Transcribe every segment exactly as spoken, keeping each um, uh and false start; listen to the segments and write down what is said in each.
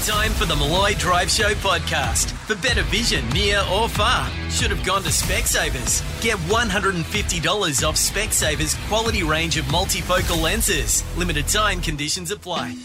Time for the Malloy Drive Show podcast. For better vision, near or far, should have gone to Specsavers. Get one hundred fifty dollars off Specsavers' quality range of multifocal lenses. Limited time conditions apply.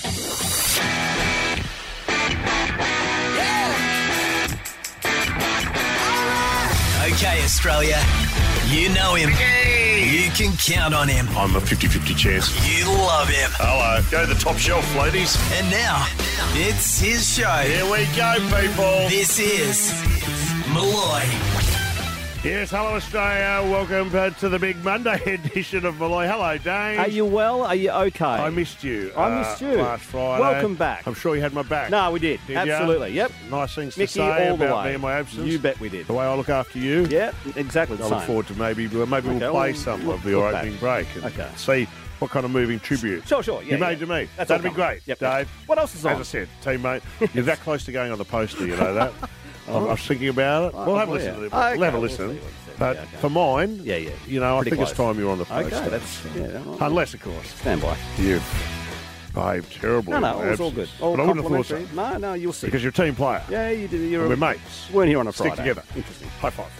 Okay, Australia. You know him. You can count on him. I'm a fifty-fifty chance. You love him. Hello. Go to the top shelf, ladies. And now, it's his show. Here we go, people. This is Malloy. Yes, hello, Australia. Welcome uh, to the big Monday edition of Malloy. Hello, Dave. Are you well? Are you okay? I missed you. I uh, missed you. Last Friday. Welcome back. I'm sure you had my back. No, we did. Did Absolutely. ya? Yep. Nice things to Mickey, say all the about way. me and my absence. You bet we did. The way I look after you. Yeah, exactly the I same. look forward to maybe maybe Okay, we'll play well, some look- of your look opening back. break and Okay. see what kind of moving tribute Sure, sure. Yeah, you made yeah. to me. That's That'd all be coming. great, Yep, Dave. yep. What else is on? As I said, teammate, you're that close to going on the poster, you know that. I I was thinking about it. We'll have a Oh, listen yeah. to it. Okay, We'll have a we'll listen. see what he said. But Yeah, okay. for mine, Yeah, yeah. you know, Pretty I think it's close. time you're on the poster. Okay, that's... Yeah, all right. Unless, of course, Stand by. you've behaved terribly. No, no, in my it was all absence. good. All But I wouldn't have thought so. complimentary. No, no, you'll see. Because you're a team player. Yeah, you did. You're And a, we're mates. weren't here on a Stick Friday. together. Interesting. High five.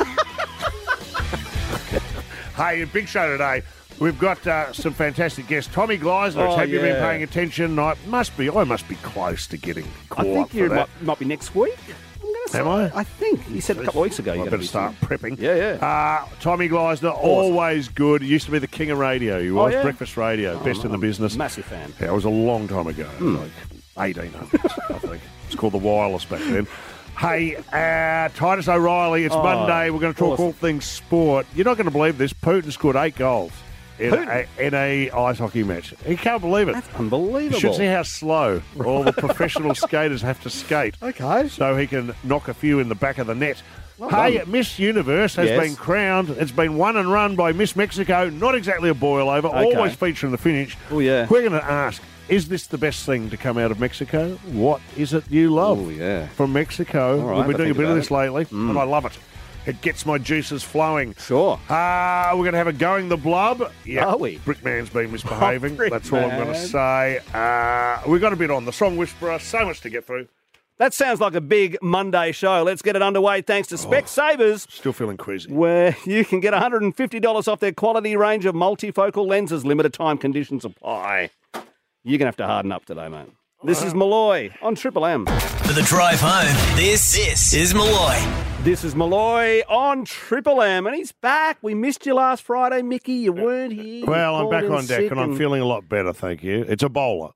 Hey, a big show today. We've got uh, some fantastic guests. Tommy Gleisler. Oh, Have you been yeah. paying attention? I must be. I must be close to getting caught I up think for you that. might, might be next week. I'm going to say. Am I? I think. You said a couple of weeks ago. Well, you I gotta better be start soon. prepping. Yeah, yeah. Uh, Tommy Gleisler, always good. He used to be the king of radio. He was yeah? breakfast radio, best in the business. Massive fan. Yeah, it was a long time ago, like eighteen hundreds, I think. It's called the wireless back then. Hey, uh, Titus O'Reilly, it's Oh, Monday. We're going to talk awesome. all things sport. You're not going to believe this. Putin scored eight goals in Putin? a, in a ice hockey match. He can't believe it. That's unbelievable. You should see how slow all the professional skaters have to skate. Okay. So he can knock a few in the back of the net. Well hey, done. Miss Universe has Yes. been crowned. It's been won and run by Miss Mexico. Not exactly a boil over. Okay. Always feature in the finish. Oh, yeah. We're going to ask, is this the best thing to come out of Mexico? What is it you love Oh, yeah. from Mexico? All right, We've been I'll doing a think bit of about this it. Mm. lately, and I love it. It gets my juices flowing. Sure. Uh, we're going to have a going the blub. Yeah, Are we? Brickman's been misbehaving. Oh, That's all I'm going to Brickman. say. Uh, we've got a bit on the Song Whisperer. So much to get through. That sounds like a big Monday show. Let's get it underway thanks to Specsavers, Still feeling queasy. where you can get one hundred fifty dollars off their quality range of multifocal lenses. Limited time conditions apply. You're going to have to harden up today, mate. This is Malloy on Triple M. For the drive home, this, this is Malloy. This is Malloy on Triple M, and he's back. We missed you last Friday, Mickey. You weren't here. Well, You I'm called back in on deck, sick and I'm feeling a lot better, thank you. It's a bowler.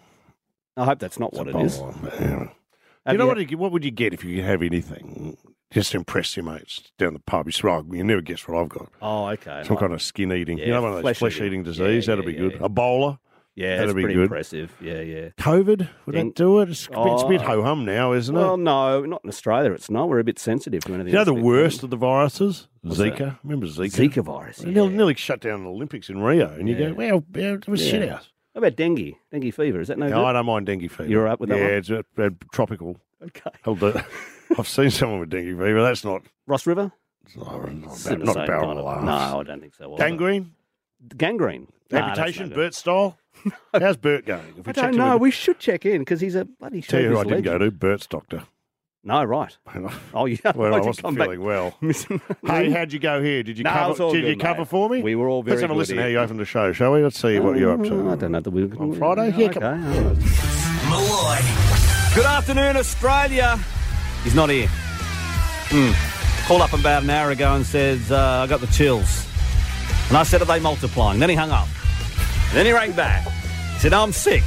I hope that's not what it is. Bowler, man. Have You know you- what? you- What would you get if you could have anything? Just to impress your mates down the pub. You shrug. You never guess what I've got. Oh, okay. Some Right. kind of skin eating. Yeah, you know, one of those flesh flesh eating. eating disease. Yeah, That'd yeah, be good. yeah. A bowler. Yeah, That'd that's be pretty good. impressive. Yeah, yeah. COVID? Would Deng- that do it? It's, a bit- it's a bit Oh. ho hum now, isn't Well, it? no, not in Australia. It's not. We're a bit sensitive to anything. You know that's the a bit worst common. of the viruses? What's Zika. that? Remember Zika? Zika virus. They Yeah. nearly, nearly shut down the Olympics in Rio, and you Yeah. go, well, yeah, it was Yeah. shit house. What about dengue? Dengue fever? Is that no No, I good? don't mind dengue fever. You're all right with that yeah, one? it's uh, uh, tropical. Okay. I'll do it. I've seen someone with dengue fever. That's not Ross River? it's not, It's not, in the not same barrel kind of- laughs. No, I don't think so. Well, Gangrene? Gangrene. Nah, that's Amputation? no good. Bert style? How's Bert going? If we I checked don't him know. in- We should check in because he's a bloody Tell you who I showbiz didn't go legend. to, Bert's doctor. No, right. Oh, yeah. Well, I Why'd you wasn't come back? feeling well. Missing- Hey, how'd you go here? Did you No, cover? it's all Did good, you cover mate. for me? We were all very Let's have a good listen here. how you opened the show, shall we? Let's see what you're up to. I don't know. That we On Friday? Yeah, okay. come all right. Malloy. Good afternoon, Australia. He's not here. Hmm. Called up about an hour ago and says, uh, I got the chills. And I said, are they multiplying? Then he hung up. Then he rang back. He said, no, I'm sick.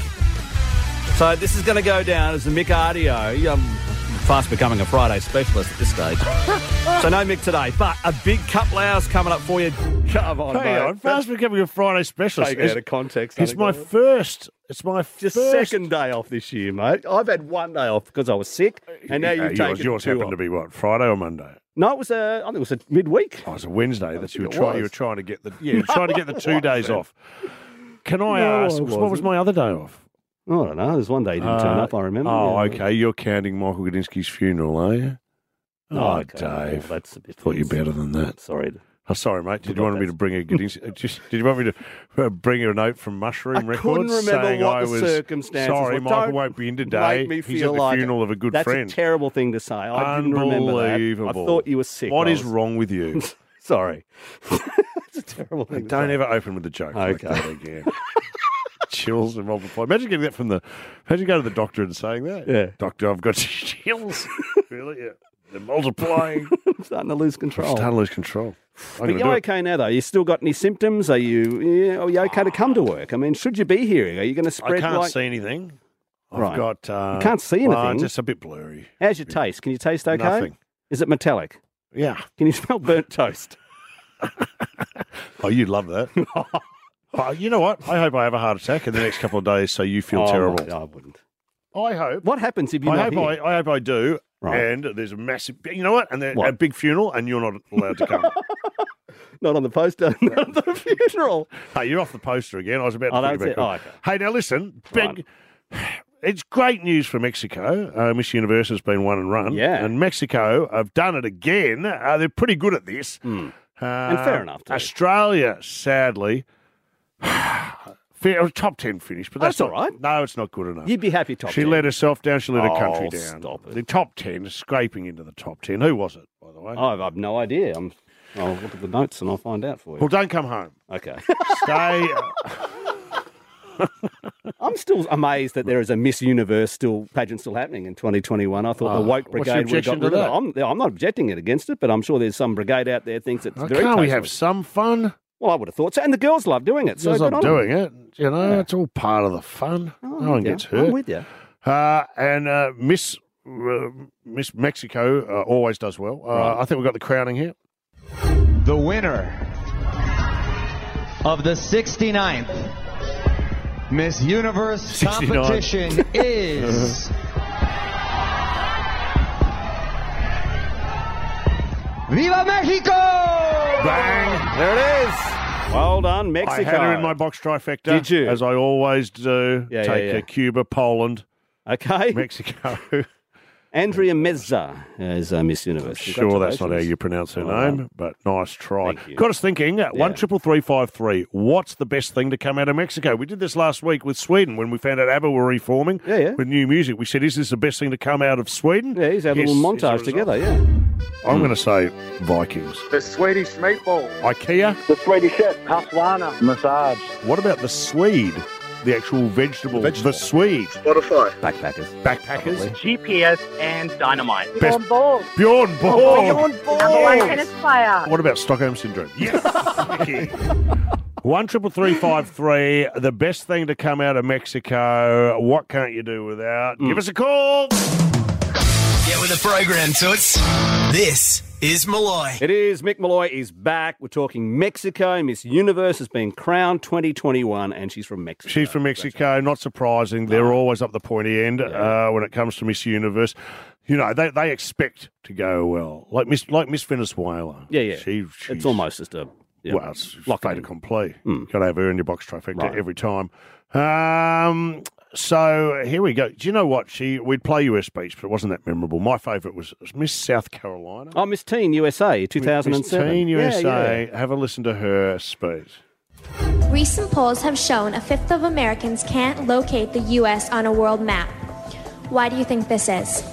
So this is going to go down as the Mick Ardio. I'm fast becoming a Friday specialist at this stage. So no Mick today, but a big couple hours coming up for you. Come on, Hang mate. on, fast becoming a Friday specialist. Take it It's, out of context. it's I my think. first. It's my Just first. second day off this year, mate. I've had one day off because I was sick, and now Uh, you've yours, taken yours two happened off. to be what, Friday or Monday? No, it was a. I think it was a midweek. Oh, it was a Wednesday that you were think it trying. You was. were trying to get the yeah, you were trying to get the two it days wasn't. off. Can I No, ask it what was wasn't. my other day off? I don't know. There's one day you didn't turn Uh, up. I remember. Oh, Yeah. okay. You're counting Michael Gudinski's funeral, are you? Oh, okay. Dave. Well, that's a bit. Thought you better than that. Sorry. Oh, sorry, mate. Did you want me to bring a Giddings? Just, did you want me to uh, bring you a note from Mushroom I Records? couldn't remember saying what I the was, circumstances Sorry, were. Michael Don't won't be in today. Make me feel He's at the like funeral it. of a good That's friend. That's a terrible thing to say. I didn't remember that. Unbelievable. I thought you were sick. What I is was- wrong with you? Sorry. It's a terrible thing. to Don't say. ever open with the joke like Okay. that again. Chills and multiply. Imagine getting that from the. Imagine going to the doctor and saying that. Yeah. Doctor, I've got chills. Really? Yeah. They're multiplying. I'm starting to lose control. Starting to lose control. I'm But gonna you're do it. okay now, though. You still got any symptoms? Are you? Yeah, are you okay to come to work? I mean, should you be here? Are you going to I spread? can't like... see anything. I've Right. got. Uh, You can't see well, anything? just a bit blurry. How's your taste? Can you taste okay? Nothing. Is it metallic? Yeah. Can you smell burnt toast? Oh, you'd love that. Oh, you know what? I hope I have a heart attack in the next couple of days, so you feel Oh, terrible. I wouldn't. I hope. What happens if you're I not hope here? I, I hope I do. Right. And there's a massive. You know what? And there's What? a big funeral, and you're not allowed to come. Not on the poster, not at the funeral. Hey, you're off the poster again. I was about to Oh, put you that's back it. on. Oh, okay. Hey, now listen. Big. It's great news for Mexico. Uh, Miss Universe has been won and run. Yeah. And Mexico have done it again. Uh, they're pretty good at this. Mm. Uh, And fair enough, too. Australia, sadly, fair, top ten finish, but that's, That's not, all right. No, it's not good enough. You'd be happy top She ten. let herself down. She let her country Oh, down. stop it. The top ten, scraping into the top ten. Who was it, by the way? Oh, I've no idea. I'm, I'll look at the notes and I'll find out for you. Well, don't come home. Okay. Stay. I'm still amazed that there is a Miss Universe still pageant still happening in twenty twenty-one. I thought Oh, the woke what's your brigade would have objection got to rid that? of it. I'm, I'm not objecting it against it, but I'm sure there's some brigade out there thinks it's Oh, very can't we have tasteless. some fun? Well, I would have thought so. And the girls love doing it. So Because good I'm on them. doing it. You know, Yeah. it's all part of the fun. Oh, no I'm one with you. gets hurt. I'm with you. Uh, and uh, Miss uh, Miss Mexico uh, always does well. Uh, Right. I think we've got the crowning here. The winner of the sixty-ninth Miss Universe sixty-nine. competition is Viva Mexico! Bang! There it is. Well done, Mexico. I had her in my box trifecta. Did you? As I always do. Yeah, Take yeah, yeah. uh, Cuba, Poland, Okay. Mexico. Andrea Meza is uh, Miss Universe. Sure, that's not how you Congratulations. pronounce her Well name, done. but nice try. Thank you. Got us thinking. uh, One triple three five three. What's the best thing to come out of Mexico? We did this last week with Sweden when we found out ABBA were reforming Yeah, yeah. with new music. We said, "Is this the best thing to come out of Sweden?" Yeah, he's had a Yes, little is the montage result. together, yeah. I'm going to say Vikings. The Swedish meatball. IKEA. The Swedish chef. Caswana. Massage. What about the Swede? The actual vegetable. The, Swede. Spotify. Backpackers. Backpackers. G P S and dynamite. Best Bjorn Borg. Bjorn Borg. Number one tennis player. What about Stockholm Syndrome? Yes. Vicky. One triple three five three. The best thing to come out of Mexico. What can't you do without? Give us a call. Get with the program, Toots. This is Malloy. It is. Mick Malloy is back. We're talking Mexico. Miss Universe has been crowned twenty twenty-one, and she's from Mexico. She's from Mexico. Not surprising. They're always up the pointy end uh, when it comes to Miss Universe. You know, they, they expect to go well. Like Miss like Miss Venezuela. Yeah, yeah. She, she's, It's almost just a... Yeah, Well, it's lock it fait in. accompli. Mm. Got to have her in your box trifecta Right. every time. Um, so here we go. Do you know what? She We'd play you her speech, but it wasn't that memorable. My favourite was, was Miss South Carolina. Oh, Miss Teen U S A, two thousand seven. Miss Teen U S A. Yeah, yeah. Have a listen to her speech. Recent polls have shown a fifth of Americans can't locate the U S on a world map. Why do you think this is?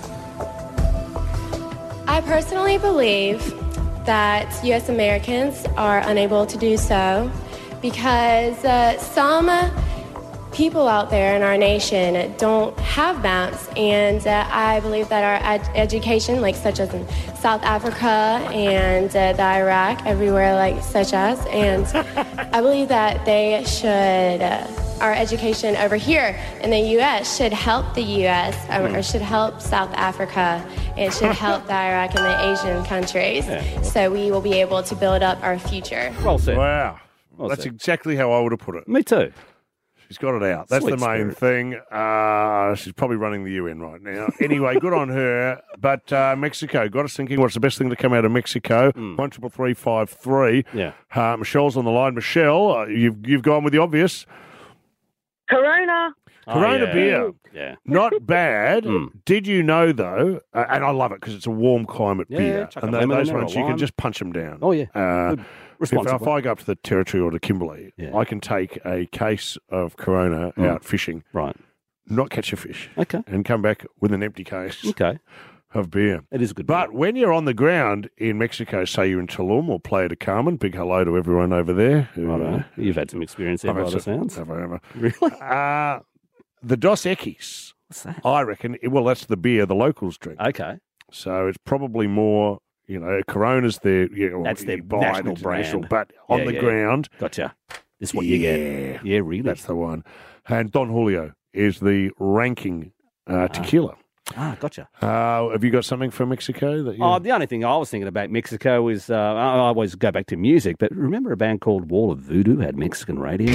I personally believe that U S Americans are unable to do so because uh, some people out there in our nation don't have maps, and uh, I believe that our ed- education, like such as in South Africa and uh, the Iraq, everywhere like such as, and I believe that they should. Uh, Our education over here in the U S should help the U S or, or should help South Africa. It should help the Iraq and the Asian countries. So we will be able to build up our future. Well said. Wow. Well That's said. exactly how I would have put it. Me too. She's got it out. That's Sweet the main spirit. thing. Uh, she's probably running the U N right now. Anyway, good on her. But uh, Mexico, got us thinking, what's the best thing to come out of Mexico? One triple three five three. Yeah. Uh, Michelle's on the line. Michelle, uh, you've you've gone with the obvious. Corona. Corona Oh, yeah. beer. Yeah. Not bad. Mm. Did you know, though, uh, and I love it because it's a warm climate Yeah, beer. chuck and a tho- lemon in those there or ones, you can lime. just punch them down. Oh, yeah. Uh, Good. If, if I go up to the Territory or to Kimberley, Yeah. I can take a case of Corona Mm. out fishing, Right. not catch a fish, Okay. and come back with an empty case Okay. of beer. It is a good But beer. when you're on the ground in Mexico, say you're in Tulum or Playa del Carmen, big hello to everyone over there. Who, Righto. uh, You've had some experience there I've by had the some- sounds. have I ever? Really? Uh, the Dos Equis, What's that? I reckon, well, that's the beer the locals drink. Okay. So it's probably more, you know, Corona's their, you know, That's their you buy it national international, brand. but on Yeah, the yeah. ground, Gotcha. This is what you yeah, get. Yeah, really. that's the one. And Don Julio is the ranking uh, tequila. Ah, gotcha. Uh, have you got something from Mexico that you? Oh, the only thing I was thinking about Mexico is uh, I I always go back to music, but remember a band called Wall of Voodoo had Mexican radio?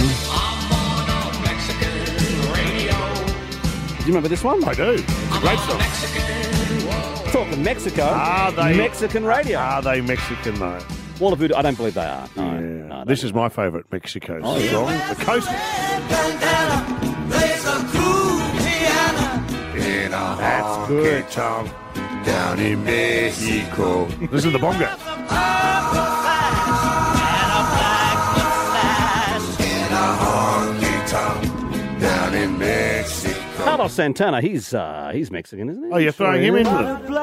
Do you remember this one? I do. It's a great song. Talking Mexico. Are they Mexican radio? Are they Mexican though? Wall of Voodoo, I don't believe they are. No, Yeah. no, This is my favourite Mexico Oh, yeah. song. The Coast. That's good, Tom. Down in Mexico. This is the bongo. Down in Mexico. Carlos Santana, he's uh, he's Mexican, isn't he? Oh, you're throwing him into it? Little,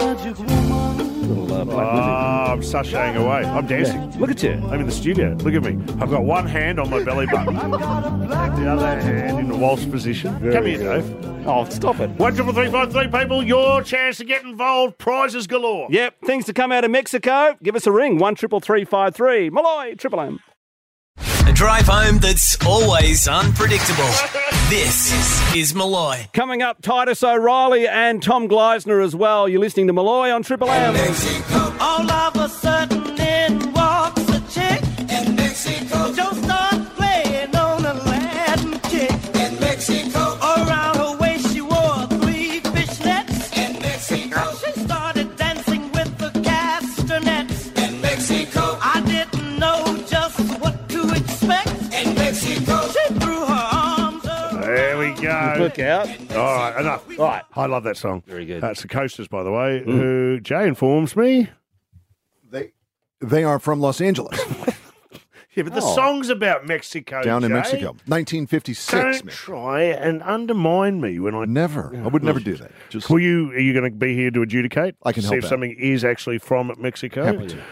uh, black Oh, I'm sashaying away. I'm dancing. music. Look at you. I'm in the studio. Look at me. I've got one hand on my belly button, the other hand in the waltz position. Come here, Dave. Oh, stop it. One triple three five three people. Your chance to get involved. Prizes galore. Yep, things to come out of Mexico. Give us a ring. One triple three five three. Malloy, Triple M. A drive home that's always unpredictable. This is Malloy. Coming up, Titus O'Reilly and Tom Gleisner as well. You're listening to Malloy on Triple M. All of a sudden in walks a chick in Mexico. Just start playing on a Latin chick in Mexico. Around her waist she wore three fishnets in Mexico. She started dancing with the castanets in Mexico. I didn't know just what to expect in Mexico. She threw her arms around. There we go. Look out. All right, enough. All right. I love that song. Very good. That's the Coasters, by the way, who Jay informs me. They they are from Los Angeles, Yeah, but the Oh. song's about Mexico. down in Jay. Mexico, nineteen fifty-six. Don't man. try and undermine me when I. Never. I would never do that. Just Will you? Are you going to be here to adjudicate? I can see help if out. something is actually from Mexico. Happy to.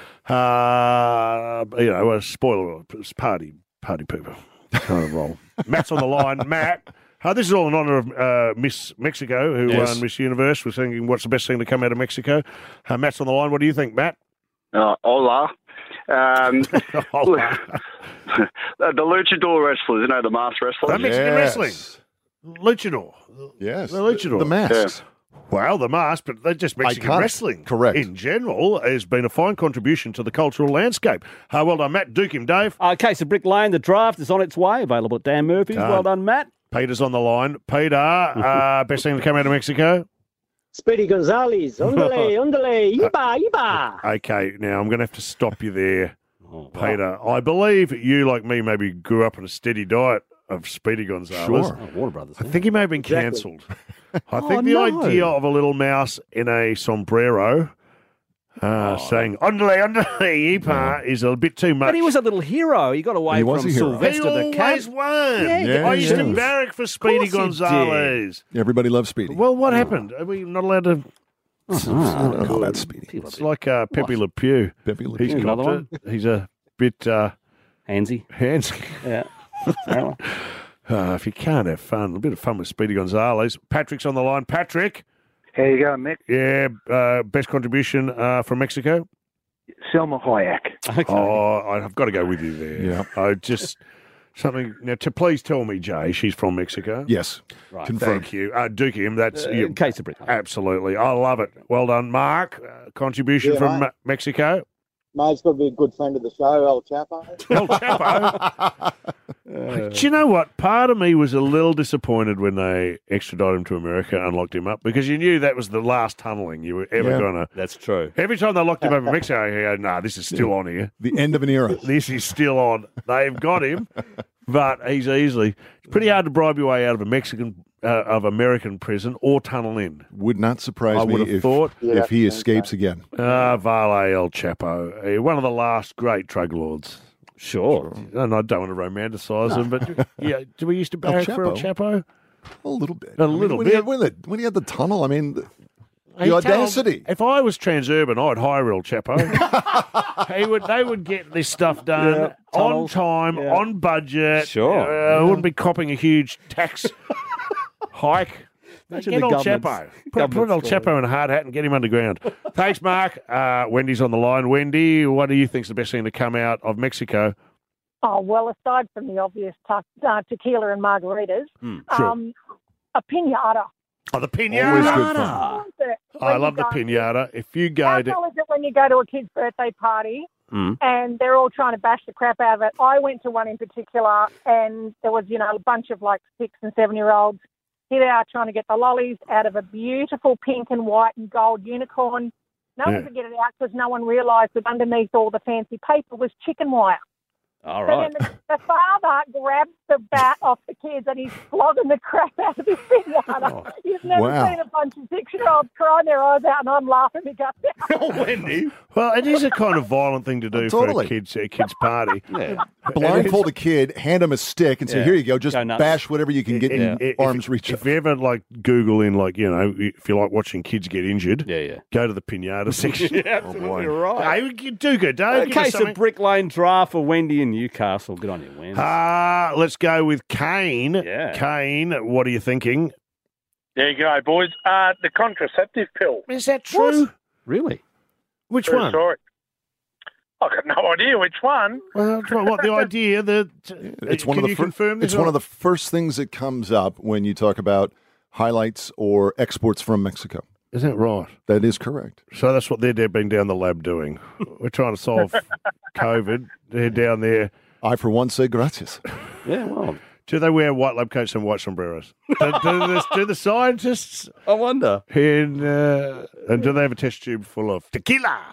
Uh, you know, a spoiler. It's party, party people kind of role. Matt's on the line. Matt. Uh, this is all in honour of uh, Miss Mexico, who Yes. won Miss Universe. We're thinking, what's the best thing to come out of Mexico? Uh, Matt's on the line. What do you think, Matt? Uh, hola. Um, Hola. the luchador wrestlers, you know, the masked wrestlers. That Mexican Yes. wrestling. Luchador. Yes. The luchador. The masks. Well, the mask, but they're just Mexican Iconic. wrestling. Correct. In general, has been a fine contribution to the cultural landscape. Uh, well done, Matt. Duke him, Dave. Uh, case of Brick Lane, the draft is on its way. Available at Dan Murphy's. Done. Well done, Matt. Peter's on the line. Peter, uh, best thing to come out of Mexico? Speedy Gonzalez, ondale, ondale, iba, iba. Okay, now I'm going to have to stop you there, Oh, wow. Peter. I believe you, like me, maybe grew up on a steady diet of Speedy Gonzalez. Sure. Oh, Warner Brothers. I think he may have been Exactly. cancelled. I Oh, think the no. idea of a little mouse in a sombrero uh, Oh. saying "Ondale, ondale, Ipa" is a bit too much. But he was a little hero. He got away He from was a hero. Sylvester He the Cat. always won. Yeah, Yeah, I used to yeah. barrack for Speedy Of course he Gonzalez. Everybody loves Speedy. Well, what happened? Are we not allowed to? I don't know about Speedy. People It's like uh, Pepe Le Pew. Pepe Le He's Pew. got Another it. He's a bit uh, Handsy. handsy. Yeah. Apparently. Uh, if you can't have fun, a bit of fun with Speedy Gonzalez. Patrick's on the line. Patrick, How you going, Mick? yeah, uh, best contribution uh, from Mexico. Selma Hayek. Okay. Oh, I've got to go with you there. Yeah. I just something now. To please tell me, Jay, she's from Mexico. Yes. Right. Confirmed. Thank you, uh, Duke him. That's Uh, you. Case of Brick Lane. Absolutely, I love it. Well done, Mark. Uh, contribution Yeah, from mate. Me- Mexico. Mate's got to be a good friend of the show, El Chapo. El Chapo. Do you know what? Part of me was a little disappointed when they extradited him to America and locked him up because you knew that was the last tunneling you were ever Yeah. going to. That's true. Every time they locked him up in Mexico, you go, nah, this is still on here. The end of an era. This is still on. They've got him, but he's easily. It's pretty hard to bribe your way out of a Mexican uh, of American prison or tunnel in. Would not surprise I me would have if, thought. if he escapes again. Ah, Vale El Chapo, uh, one of the last great drug lords. Sure. And I don't want to romanticize him, but yeah, do we used to barrack for El Chapo? A little bit. A I mean, little when bit. He had, when, the, when he had the tunnel, I mean, the, Hey, the audacity. If I was Transurban, I'd hire El Chapo. he would. They would get this stuff done Yeah, on tunnels. time, Yeah. on budget. Sure. Uh, Yeah. Wouldn't be copping a huge tax hike. Imagine Get the El government's- Chapo. Put, put El government's Chapo in a hard hat and get him underground. Thanks, Mark. Uh, Wendy's on the line. Wendy, what do you think's the best thing to come out of Mexico? Oh, well, aside from the obvious te- uh, tequila and margaritas, Mm, sure. um, a pinata. Oh, the Always pinata. good fun. How is it I when love you the go- pinata. If you go How to... cool is it when you go to a kid's birthday party Mm. and they're all trying to bash the crap out of it? I went to one in particular, and there was, you know, a bunch of like six and seven year olds. Here they are trying to get the lollies out of a beautiful pink and white and gold unicorn. No Yeah. one could get it out because no one realised that underneath all the fancy paper was chicken wire. All So right. then the, the father grabs the bat off the kids and he's flogging the crap out of his pinata. You've never Wow. seen a bunch of six-year-olds crying their eyes out, and I'm laughing my guts out. Oh, Wendy. Well, it is a kind of violent thing to do Totally. for a kid's, a kid's party. Yeah. Blindfold a kid, hand him a stick, and say, Yeah. "Here you go. Just Go nuts. bash whatever you can get in If- arm's reach." If you ever like Google in like you know if you like watching kids get injured, Yeah, yeah. go to the pinata section. Yeah, absolutely right. Hey, you do good, don't A give us case something. of Brick Lane draft for Wendy in Newcastle. Good on you, Wendy. Ah, let's go with Kane. Yeah. Kane, what are you thinking? There you go, boys. Uh, the contraceptive pill. Is that true? Really? Which True one? story. I've got no idea which one. Well, what the idea that It's one can of the you fir- confirm this It's one or- of the first things that comes up when you talk about highlights or exports from Mexico. Is that right? That is correct. So that's what they're, they've been down the lab doing. We're trying to solve COVID. They're down there. I, for one, say gracias. Yeah, well. Do they wear white lab coats and white sombreros? do, do, the, do the scientists? I wonder. In, uh, and do they have a test tube full of tequila?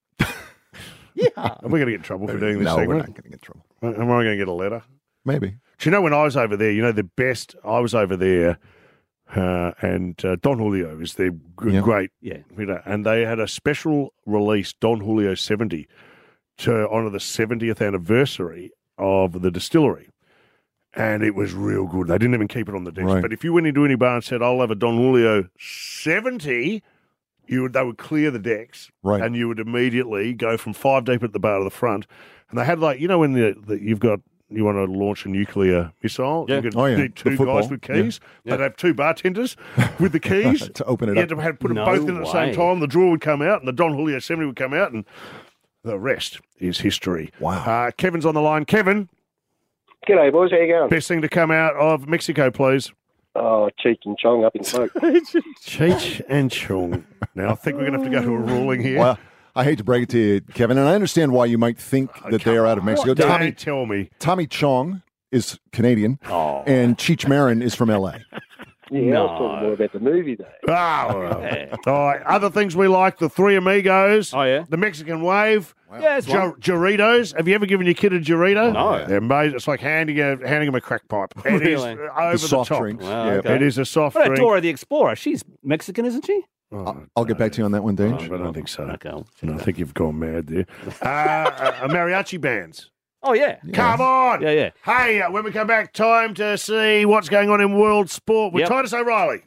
Yeah. Are we going to get in trouble for doing this No, we're segment? not going to get in trouble. Am I going to get a letter? Maybe. Do you know when I was over there, you know, the best, I was over there uh, and uh, Don Julio is their g- Yeah. great, Yeah. you know, and they had a special release, Don Julio seventy, to honour the seventieth anniversary of the distillery. And it was real good. They didn't even keep it on the decks. Right. But if you went into any bar and said, I'll have a Don Julio seventy, you would, they would clear the decks. Right. And you would immediately go from five deep at the bar to the front. And they had like, you know, when the, the, you've got, you want to launch a nuclear missile? Yeah. You could Oh, yeah. need The two football. guys with keys. Yeah. They'd have two bartenders with the keys. To open it You up. had to have, put them No both in at the same way. time. The drawer would come out and the Don Julio seventy would come out and the rest is history. Wow. Uh, Kevin's on the line. Kevin, G'day, boys. How you going? best thing to come out of Mexico, please. Oh, Cheech and Chong up in smoke. Cheech and Chong. Now, I think we're going to have to go to a ruling here. Well, I hate to break it to you, Kevin, and I understand why you might think that they are out of Mexico. Don't Tommy, tell me. Tommy Chong is Canadian, Oh. and Cheech Marin is from L A. Yeah, No. I was talking more about the movie, though. Ah, all right. All right. Other things we like, the Three Amigos. Oh, yeah? The Mexican Wave. Yeah, it's one. Jor- Doritos. Have you ever given your kid a Dorito? No. They're amazing. It's like handing, a, handing them a crack pipe. It is Really? over the, soft top. drinks. Wow, Yeah. okay. It is a soft What about drink. Dora the Explorer? She's Mexican, isn't she? Oh, I'll get back to you on that one, Dave. I don't think so. Okay. I'll check No, I that. think you've gone mad there. Uh, uh, mariachi bands. Oh, yeah. Come on. Yeah, yeah. Hey, uh, when we come back, time to see what's going on in world sport with Yep. Titus O'Reilly.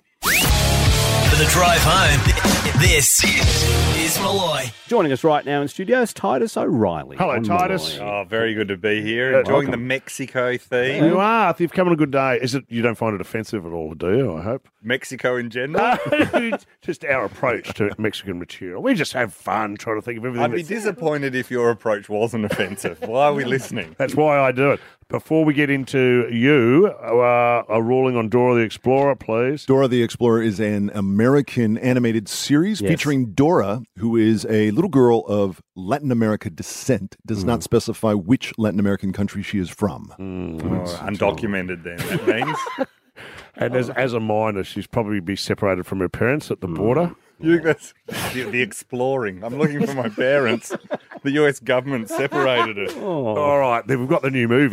For the drive home, this is Malloy. Joining us right now in studio is Titus O'Reilly. Hello, on Titus. Malloy. Oh, very good to be here. Uh, Enjoying welcome. the Mexico theme. You are. You've come on a good day. Is it? You don't find it offensive at all, do you? I hope. Mexico in general. Just our approach to Mexican material. We just have fun trying to think of everything. I'd be that's- disappointed if your approach wasn't offensive. Why are we listening? That's why I do it. Before we get into you, uh, a ruling on Dora the Explorer, please. Dora the Explorer is an American animated series Yes. featuring Dora, who is a little girl of Latin America descent. Does not specify which Latin American country she is from. Oh, undocumented then, that means. And as as a minor, she's probably be separated from her parents at the border. You think that's the, the exploring. I'm looking for my parents. The U S government separated it. Oh. All right, then we've got the new movie.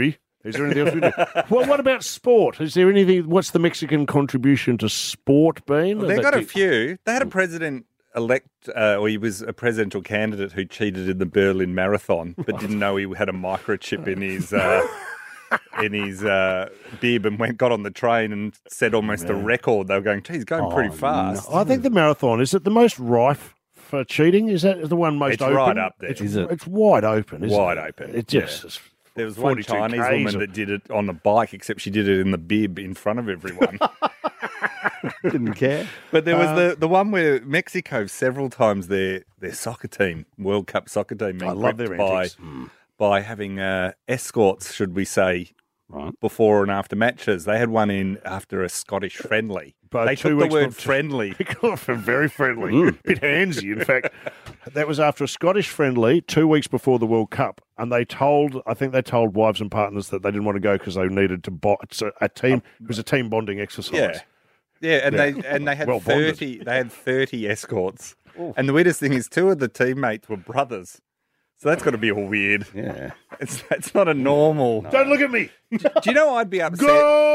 Is there anything else we do? Well, what about sport? Is there anything? What's the Mexican contribution to sport been? Well, they've That got a do- few. They had a president elect, uh, or he was a presidential candidate who cheated in the Berlin Marathon, but didn't know he had a microchip in his uh, in his uh, bib, and went got on the train and set almost a record. They were going, geez, going pretty fast. I think the marathon is it the most rife for cheating? Is that the one most It's open? right up there. It's, Is it? it's wide open. Isn't Wide it? open. It just Yeah. is There was one forty-two Chinese Ks woman of- that did it on a bike, except she did it in the bib in front of everyone. Didn't care. But there was Um, the, the one where Mexico, several times their their soccer team, World Cup soccer team, being I love their prepped by, antics. Mm. by having uh, escorts, should we say, before and after matches. They had one in after a Scottish friendly. But they two took the weeks word before- friendly. Very friendly. Bit handsy, in fact. That was after a Scottish friendly two weeks before the World Cup. And they told, I think they told wives and partners that they didn't want to go because they needed to bond. It's a, a team, it was a team bonding exercise. Yeah. Yeah, and Yeah. they and they had Well bonded. thirty they had thirty escorts. And the weirdest thing is two of the teammates were brothers. So that's got to be all weird. Yeah. It's it's not a normal. Don't look at me. Do you know I'd be upset?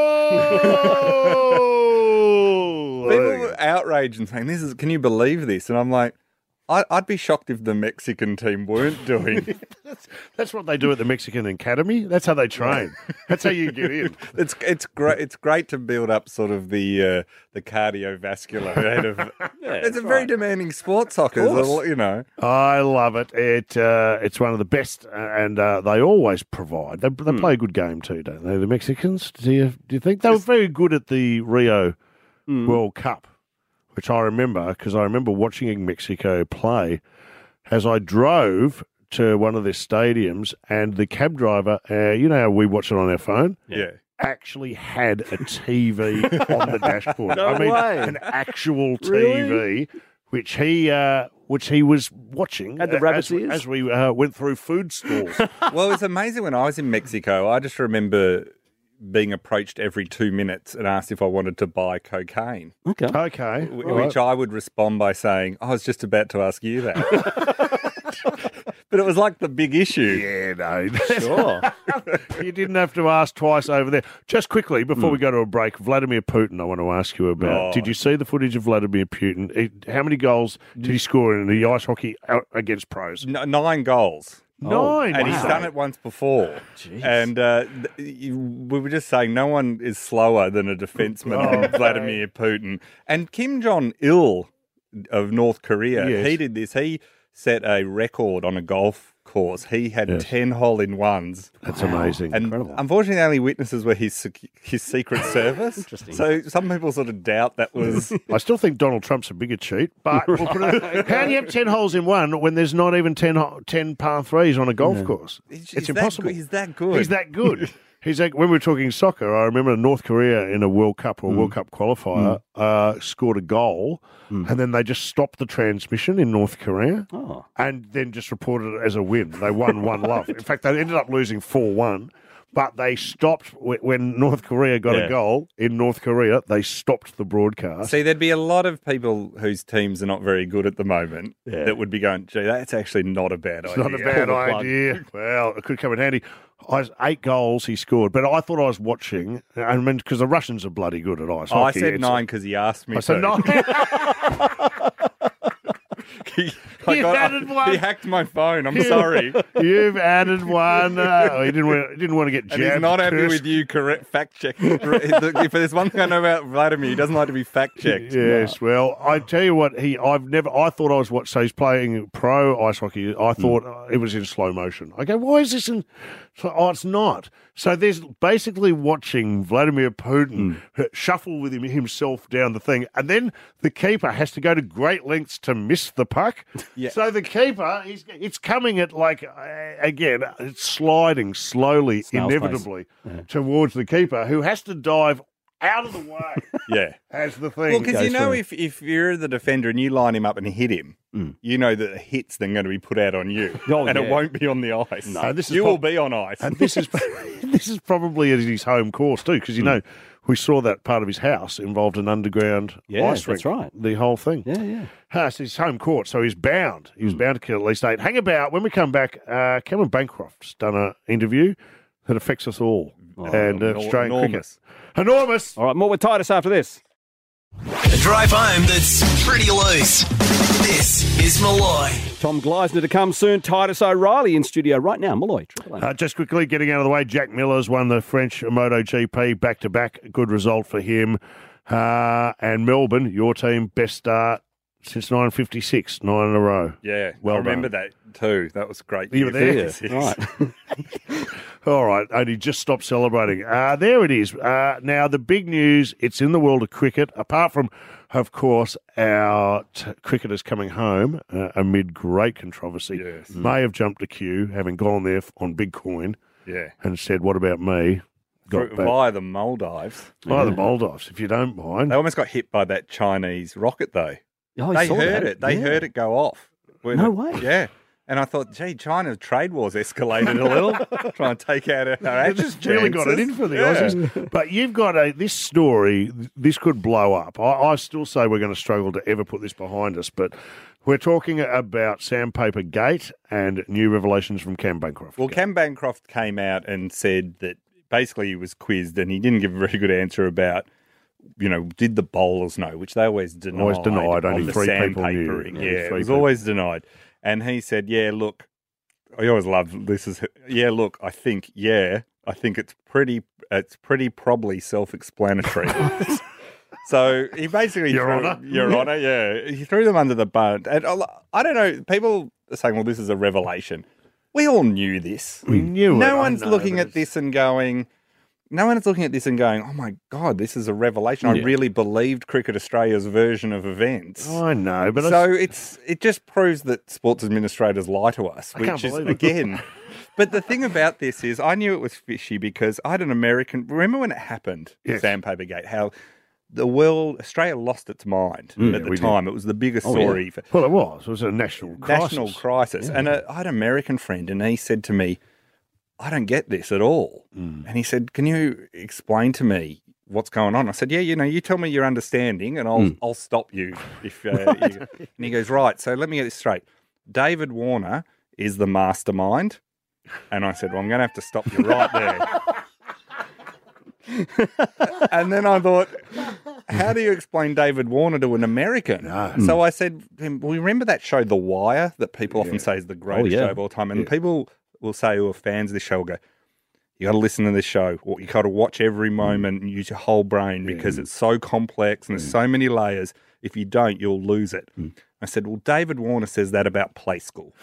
Go! People were outraged and saying, "This is, can you believe this?" And I'm like, I, I'd be shocked if the Mexican team weren't doing. that's, that's what they do at the Mexican Academy. That's how they train. That's how you get in. It's it's great. It's great to build up sort of the uh, the cardiovascular head of. it's a very demanding sport, soccer. course. You know. I love it. It uh, it's one of the best, uh, and uh, they always provide. They, they play a good game too, don't they? The Mexicans. Do you do you think they were very good at the Rio World Cup, which I remember because I remember watching Mexico play as I drove to one of their stadiums, and the cab driver, uh, you know how we watch it on our phone, Yeah. actually had a T V on the dashboard. No I mean, way. an actual T V, Really? which he uh, which he was watching Had the uh, rabbit's as, ears? as we uh, went through food stalls. Well, it's amazing when I was in Mexico. I just remember being approached every two minutes and asked if I wanted to buy cocaine. Okay. Okay, w- right. Which I would respond by saying, I was just about to ask you that. But it was like the big issue. Yeah, no. Sure. You didn't have to ask twice over there. Just quickly, before we go to a break, Vladimir Putin, I want to ask you about. Oh. Did you see the footage of Vladimir Putin? He- How many goals did he score in the ice hockey out against pros? N- nine goals. Nine. And he's wow. done it once before. And uh, th- you- we were just saying no one is slower than a defenseman Oh, than Vladimir Putin. And Kim Jong-il of North Korea, Yes. he did this. He set a record on a golf course. He had Yes. ten hole-in-ones. That's amazing. And Incredible. unfortunately, the only witnesses were his sec- his Secret Service. Interesting. So some people sort of doubt that was. I still think Donald Trump's a bigger cheat, but we'll put it, how do you have ten holes in one when there's not even ten, ho- ten par threes on a golf course? He's- It's he's that impossible. good- he's that good. He's that good. He's like, when we were talking soccer, I remember North Korea in a World Cup or Mm. World Cup qualifier uh, scored a goal, and then they just stopped the transmission in North Korea, Oh. and then just reported it as a win. They won one love. In fact, they ended up losing four one. But they stopped wh- when North Korea got Yeah. a goal in North Korea. They stopped the broadcast. See, there'd be a lot of people whose teams are not very good at the moment Yeah. that would be going, gee, that's actually not a bad It's idea. not a bad Pull the plug. idea. Well, it could come in handy. I was, eight goals he scored, but I thought I was watching. I mean, because the Russians are bloody good at ice Oh, I hockey. said It's- nine because he asked me I said to. nine. he, I You got- added one. he hacked my phone. I'm sorry. You've added one. Uh, he didn't want. He didn't want to get jabbed. And he's not happy cursed. with you correct fact check. If there's one thing I know about Vladimir, he doesn't like to be fact checked. Yes, well, I tell you what, he. I've never. I thought I was what. So he's playing pro ice hockey. I thought uh, it was in slow motion. I go, why is this in? So, oh, it's not. So there's basically watching Vladimir Putin shuffle with him himself down the thing, and then the keeper has to go to great lengths to miss the puck. Yeah. So the keeper, he's, it's coming at like uh, again, it's sliding slowly, Snail's inevitably towards the keeper, who has to dive out of the way. Yeah. As the thing. Well, because you goes know, through. if, if you're the defender and you line him up and hit him, you know that the hit's then going to be put out on you. Oh, and yeah. it won't be on the ice. No, this is you prob- will be on ice. And this is this is probably at his home course too, because you know we saw that part of his house involved an underground Yeah, ice rink. that's right. The whole thing. Yeah, yeah. Ah, it's his home court, so he's bound. He was bound to kill at least eight. Hang about. When we come back, uh, Cameron Bancroft's done an interview that affects us all. and uh, enor- Australian enormous. cricket. Enormous. All right, more with Titus after this. A drive home that's pretty loose. This is Malloy. Tom Gleisner to come soon. Titus O'Reilly in studio right now. Malloy. Uh, just quickly getting out of the way, Jack Miller's won the French MotoGP back-to-back. Good result for him. Uh, and Melbourne, your team, best start since nineteen fifty-six, nine in a row. Yeah, Well I remember done. that too. That was great. You were there? Yes, yes. Right. All right, only just stopped celebrating. Uh, there it is. Uh, now, the big news, it's in the world of cricket, apart from, of course, our t- cricketers coming home uh, amid great controversy. Yes. May have jumped a queue, having gone there on Big Coin, Yeah. and said, what about me? Got Through- back. Via the Maldives. Via the Maldives, if you don't mind. They almost got hit by that Chinese rocket, though. Oh, I they saw heard that. it. They Yeah. heard it go off. When No it- way. Yeah. And I thought, gee, China's trade wars escalated a little, trying to take out our actions. Just really got it in for the Yeah. Aussies. But you've got a this story. This could blow up. I, I still say we're going to struggle to ever put this behind us. But we're talking about Sandpaper Gate and new revelations from Cam Bancroft. Well, Cam Bancroft came out and said that basically he was quizzed and he didn't give a very good answer about, you know, did the bowlers know, which they always denied. Always denied, on only the three people knew. sandpapering. Yeah, Yeah, it three was people. always denied. And he said, yeah, look, I always love this is, yeah, look, I think, yeah, I think it's pretty, it's pretty probably self-explanatory. So he basically Your threw, Honour. Your Honour, yeah. He threw them under the bus. And I I don't know, people are saying, well, this is a revelation. We all knew this. We knew it. No I one's know, looking but at this and going, no one's looking at this and going, oh my God, this is a revelation. I Yeah. really believed Cricket Australia's version of events. I know, but so I, it's it just proves that sports administrators lie to us, I can't which is, believe it. again. But the thing about this is I knew it was fishy because I had an American, remember when it happened, Yes. Sandpaper Gate, how the world, Australia lost its mind Mm, at yeah, the we did. time. It was the biggest Oh, yeah. story. For, well, it was. It was a national crisis. national crisis. And uh, I had an American friend, and he said to me, I don't get this at all. Mm. And he said, can you explain to me what's going on? I said, yeah, you know, you tell me your understanding, and I'll Mm. I'll stop you. If uh, you... And he goes, right, so let me get this straight. David Warner is the mastermind. And I said, well, I'm going to have to stop you right there. And then I thought, how do you explain David Warner to an American? No. So I said, to him, well, remember that show, The Wire, that people often say is the greatest Oh, yeah. show of all time? And Yeah. people will say who are fans of this show will go, you got to listen to this show, or you got to watch every moment and use your whole brain because it's so complex and there's so many layers. If you don't, you'll lose it. I said, well, David Warner says that about Play School.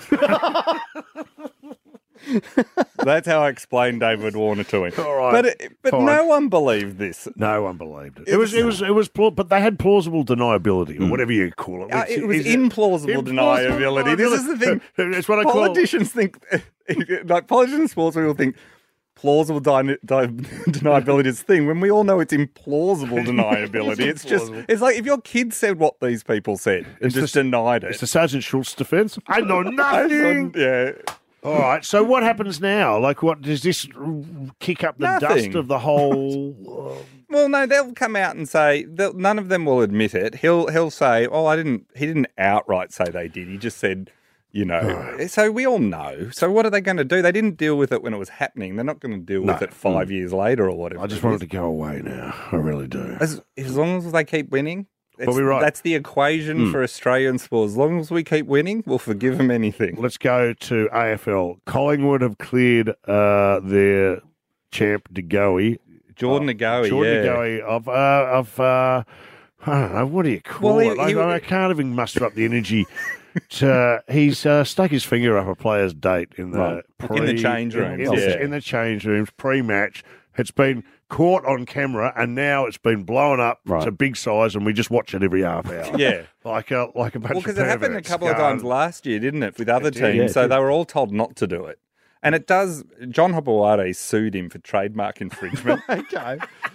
That's how I explained David Warner to him. All right, But it, but fine. no one believed this. No one believed it. It was, it was, it was, pla- but they had plausible deniability, or whatever you call it. Uh, Which it was is implausible deniability. This is the thing. It's what I call Politicians think, like politicians and sports people think plausible di- di- deniability is the thing when we all know it's implausible deniability. It's just, implausible. it's like if your kid said what these people said and It's just the- denied it. It's the Sergeant Schultz defence. I know nothing. Yeah. All right. So what happens now? Like, what does this kick up the dust Nothing. of the whole? Uh, Well, no, they'll come out and say they'll- none of them will admit it. He'll he'll say, "Oh, I didn't." He didn't outright say they did. He just said, you know. So we all know. So what are they going to do? They didn't deal with it when it was happening. They're not going to deal with No. it five years later or whatever. I just it want is. it to go away now. I really do. As, as long as they keep winning. It's, Well, we're right. That's the equation Mm. for Australian sports. As long as we keep winning, we'll forgive them anything. Let's go to A F L. Collingwood have cleared uh, their champ DeGoey. Jordan uh, DeGoey, Jordan yeah. DeGoey of, uh, of uh, I don't know, what do you call Well, he- it? Like, he- I can't even muster up the energy. to, he's uh, stuck his finger up a player's date in the Right. pre, In the change in- rooms, In, the- yeah. in the change rooms, pre-match. It's been caught on camera, and now it's been blown up Right. to big size, and we just watch it every half hour. Yeah. like a like a bunch Well, of because it happened a perverts couple of going, times last year, didn't it, with other It did, teams? yeah, it so did. they were all told not to do it. And it does. John Hopewade sued him for trademark infringement. Okay.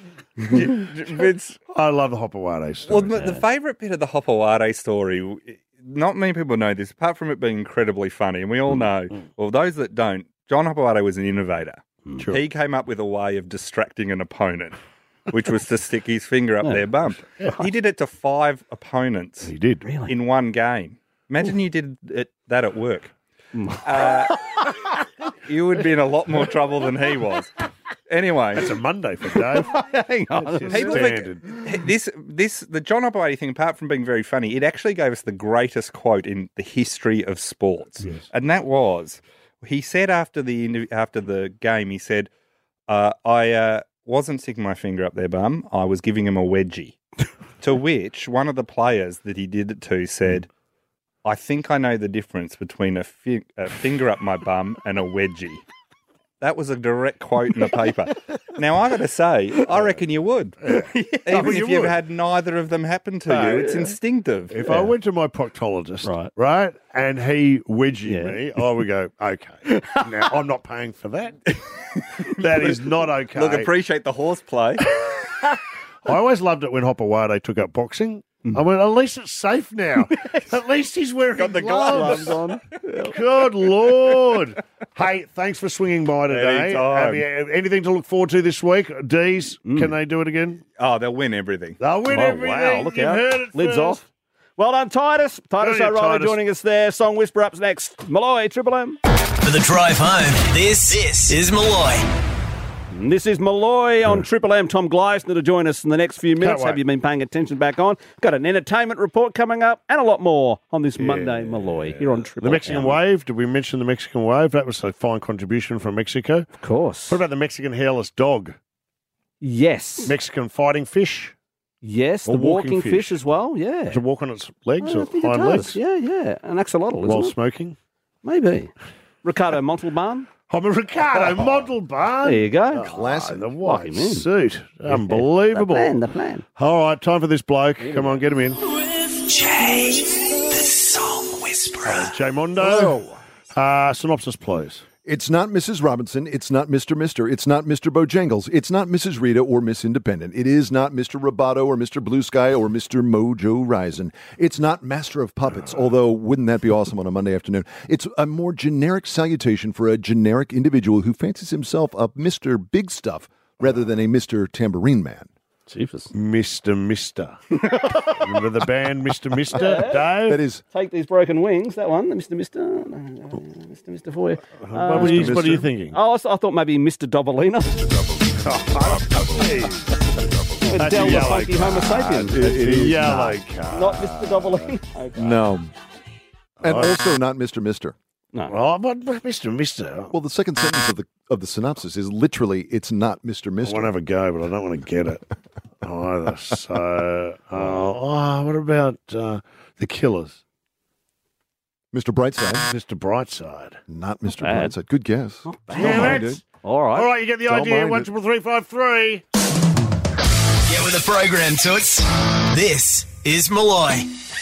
it's, I love the Hopewade well, story. the, the favourite bit of the Hopewade story, not many people know this, apart from it being incredibly funny, and we all know, well, those that don't, John Hopewade was an innovator. Sure. He came up with a way of distracting an opponent, which was to stick his finger up their bum. He did it to five opponents He did. Really? in one game. Imagine you did it, that at work. Uh, you would be in a lot more trouble than he was. Anyway, That's a Monday for Dave. Hang on. That's just People standard. think this, this, the John Oboady thing, apart from being very funny, it actually gave us the greatest quote in the history of sports. Yes. And that was, he said after the interv- after the game, he said, uh, I uh, wasn't sticking my finger up their bum, I was giving him a wedgie. To which one of the players that he did it to said, I think I know the difference between a, fi- a finger up my bum and a wedgie. That was a direct quote in the paper. Now, I got to say, I reckon you would. Yeah. Even Oh, if you you've would. had neither of them happen to No, you, it's yeah. instinctive. If I went to my proctologist, Right. right, and he wedgied Yeah. me, I would go, okay. Now, I'm not paying for that. That is not okay. Look, appreciate the horseplay. I always loved it when Hopewade took up boxing. I went, at least it's safe now. At least he's wearing Got the gloves. gloves on. Good Lord. Hey, thanks for swinging by today. Anytime. Have you, anything to look forward to this week? D's, can they do it again? Oh, they'll win everything. They'll win Oh, everything. wow, look You've out. heard it Lids first. off. Well done, Titus. Titus Good on you, O'Reilly Titus. joining us there. Song Whisper up's next. Malloy, Triple M. For the drive home, this, this is Malloy. And this is Malloy on Triple M. Tom Gleisner to join us in the next few minutes. wait. Have you been paying attention back on? Got an entertainment report coming up and a lot more on this Monday, Malloy, here on Triple The Mexican M. wave, did we mention the Mexican wave? That was a fine contribution from Mexico. Of course. What about the Mexican hairless dog? Yes. Mexican fighting fish? Yes, Or the walking, walking fish. fish. as well, yeah. Does it walk on its legs I or think it hind does. legs? Yeah, yeah. An axolotl, isn't While it? smoking? Maybe. Ricardo Montalban. I'm a Ricardo Montalban. There you go. Classic. The Lock white him in. suit. Unbelievable. The plan, the plan. All right, time for this bloke. Come on, get him in. Jay, the song whisperer. Jay Mondo. Uh, synopsis, please. It's not Missus Robinson. It's not Mister Mister. It's not Mister Bojangles. It's not Missus Rita or Miss Independent. It is not Mister Roboto or Mister Blue Sky or Mister Mojo Rising. It's not Master of Puppets, although wouldn't that be awesome on a Monday afternoon? It's a more generic salutation for a generic individual who fancies himself a Mister Big Stuff rather than a Mister Tambourine Man. Jesus. Mister Mister. Remember the band Mister Mister? Dave? That is... Take these broken wings, that one, Mister Mister. No, no, Mister Mister for you. what, were you what are you thinking? Oh, I s- I thought maybe Mister Dobalina. That's Del a the yellow funky Homo card. sapiens. It is is yellow not. card. Not Mister Dobalina. Okay. No. And Oh. also not Mister Mister. No. Oh, but Mister Mister. Well, the second sentence of the of the synopsis is literally, it's not Mister I Mister. want to have a go, but I don't want to get it either. So, uh, oh, what about uh, the Killers? Mister Brightside. Mister Brightside. Not Mister bad. Brightside. Good guess. Damn it. All right. All right, you get the Don't idea. mind One, it. triple three, five, three. Get with the program, Toots. This is Malloy.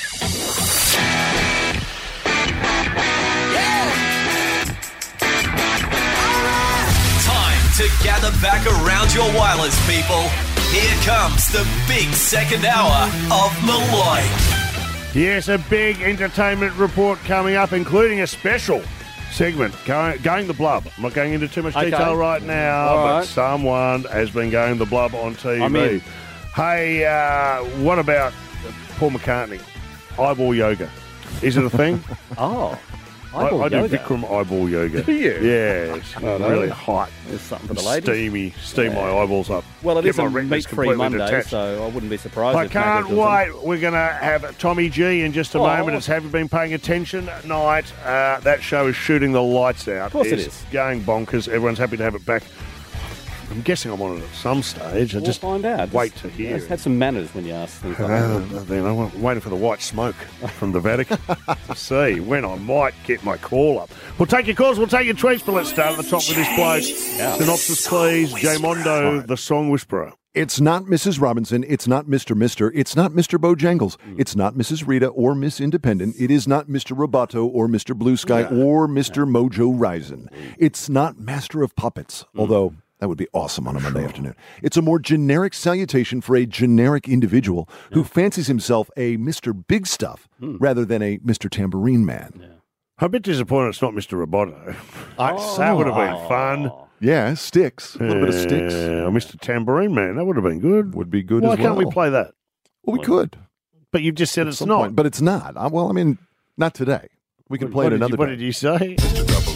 Time to gather back around your wireless, people. Here comes the big second hour of Malloy. Yes, a big entertainment report coming up, including a special segment going, going the blub. I'm not going into too much Okay. detail right now, All but right. someone has been going the blub on T V. I'm in. Hey, uh, what about Paul McCartney? Eyeball yoga. Is it a thing? Oh. I, Eyeball I do yoga. Bikram eyeball yoga. Do you? Yeah, it's Oh, no. really hot. There's something for the ladies. Steamy, steam my eyeballs up. Well, it Get is a my retinas meat-free completely Monday, detached. so I wouldn't be surprised I if can't maybe it was wait. We're going to have Tommy G in just a Oh. moment. It's Have You Been Paying Attention night. Uh, that show is shooting the lights out. Of course it It's is. going bonkers. Everyone's happy to have it back. I'm guessing I'm on it at some stage. I We'll just find out. wait Just- to hear. Just have some manners when you ask things like Uh, that. then I'm waiting for the white smoke from the Vatican to see when I might get my call up. We'll take your calls, we'll take your tweets, but let's start at the top with this bloke. Synopsis, please. Jay Mondo, the song whisperer. It's not Missus Robinson. It's not Mister Mister. It's not Mister Bojangles. It's not Missus Rita or Miss Independent. It is not Mister Roboto or Mister Blue Sky or Mister Mojo Rising. It's not Master of Puppets, although that would be awesome on a Monday afternoon. It's a more generic salutation for a generic individual who fancies himself a Mister Big Stuff rather than a Mister Tambourine Man. I'm a bit disappointed it's not Mister Roboto. That would have been fun. Yeah, Sticks. A little bit of Sticks. Yeah, Mister Tambourine Man, that would have been good. Would be good Why as well. can't we play that? Well, we could. But you've just said At it's some not. point, but it's not. Uh, Well, I mean, not today. We can play what it did another you, What day. did you say?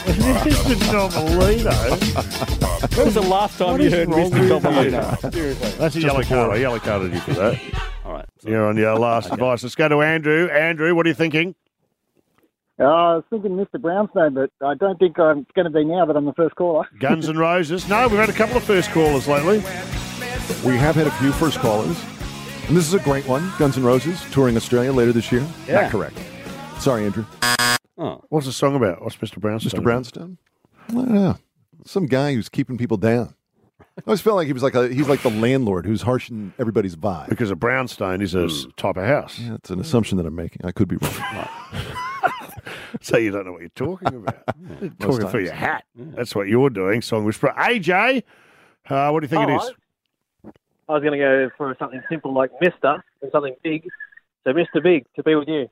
Mister Domolino. When was the last time What you is heard wrong Mister with Domolino? you? Seriously. That's a Just yellow before. card. I yellow carded you for that. All right. You're on your last advice. Let's go to Andrew. Andrew, what are you thinking? Uh, I was thinking Mister Brownstone, but I don't think I'm going to be now that I'm the first caller. Guns N' Roses. No, we've had a couple of first callers lately. We have had a few first callers. And this is a great one. Guns N' Roses touring Australia later this year. Yeah. Not correct. Sorry, Andrew. Oh. What's the song about? What's Mister Brownstone? Mister Brownstone? I don't know. Some guy who's keeping people down. I always felt like he was like a he's like the landlord who's harshing everybody's vibe. Because a brownstone is a s type of house. Yeah, it's an assumption that I'm making. I could be wrong. So you don't know what you're talking about. You're talking for times. your hat. That's what you're doing, Song Whisperer. A J, uh, what do you think it is? I was going to go for something simple like Mister and something big. So Mister Big, To Be With You.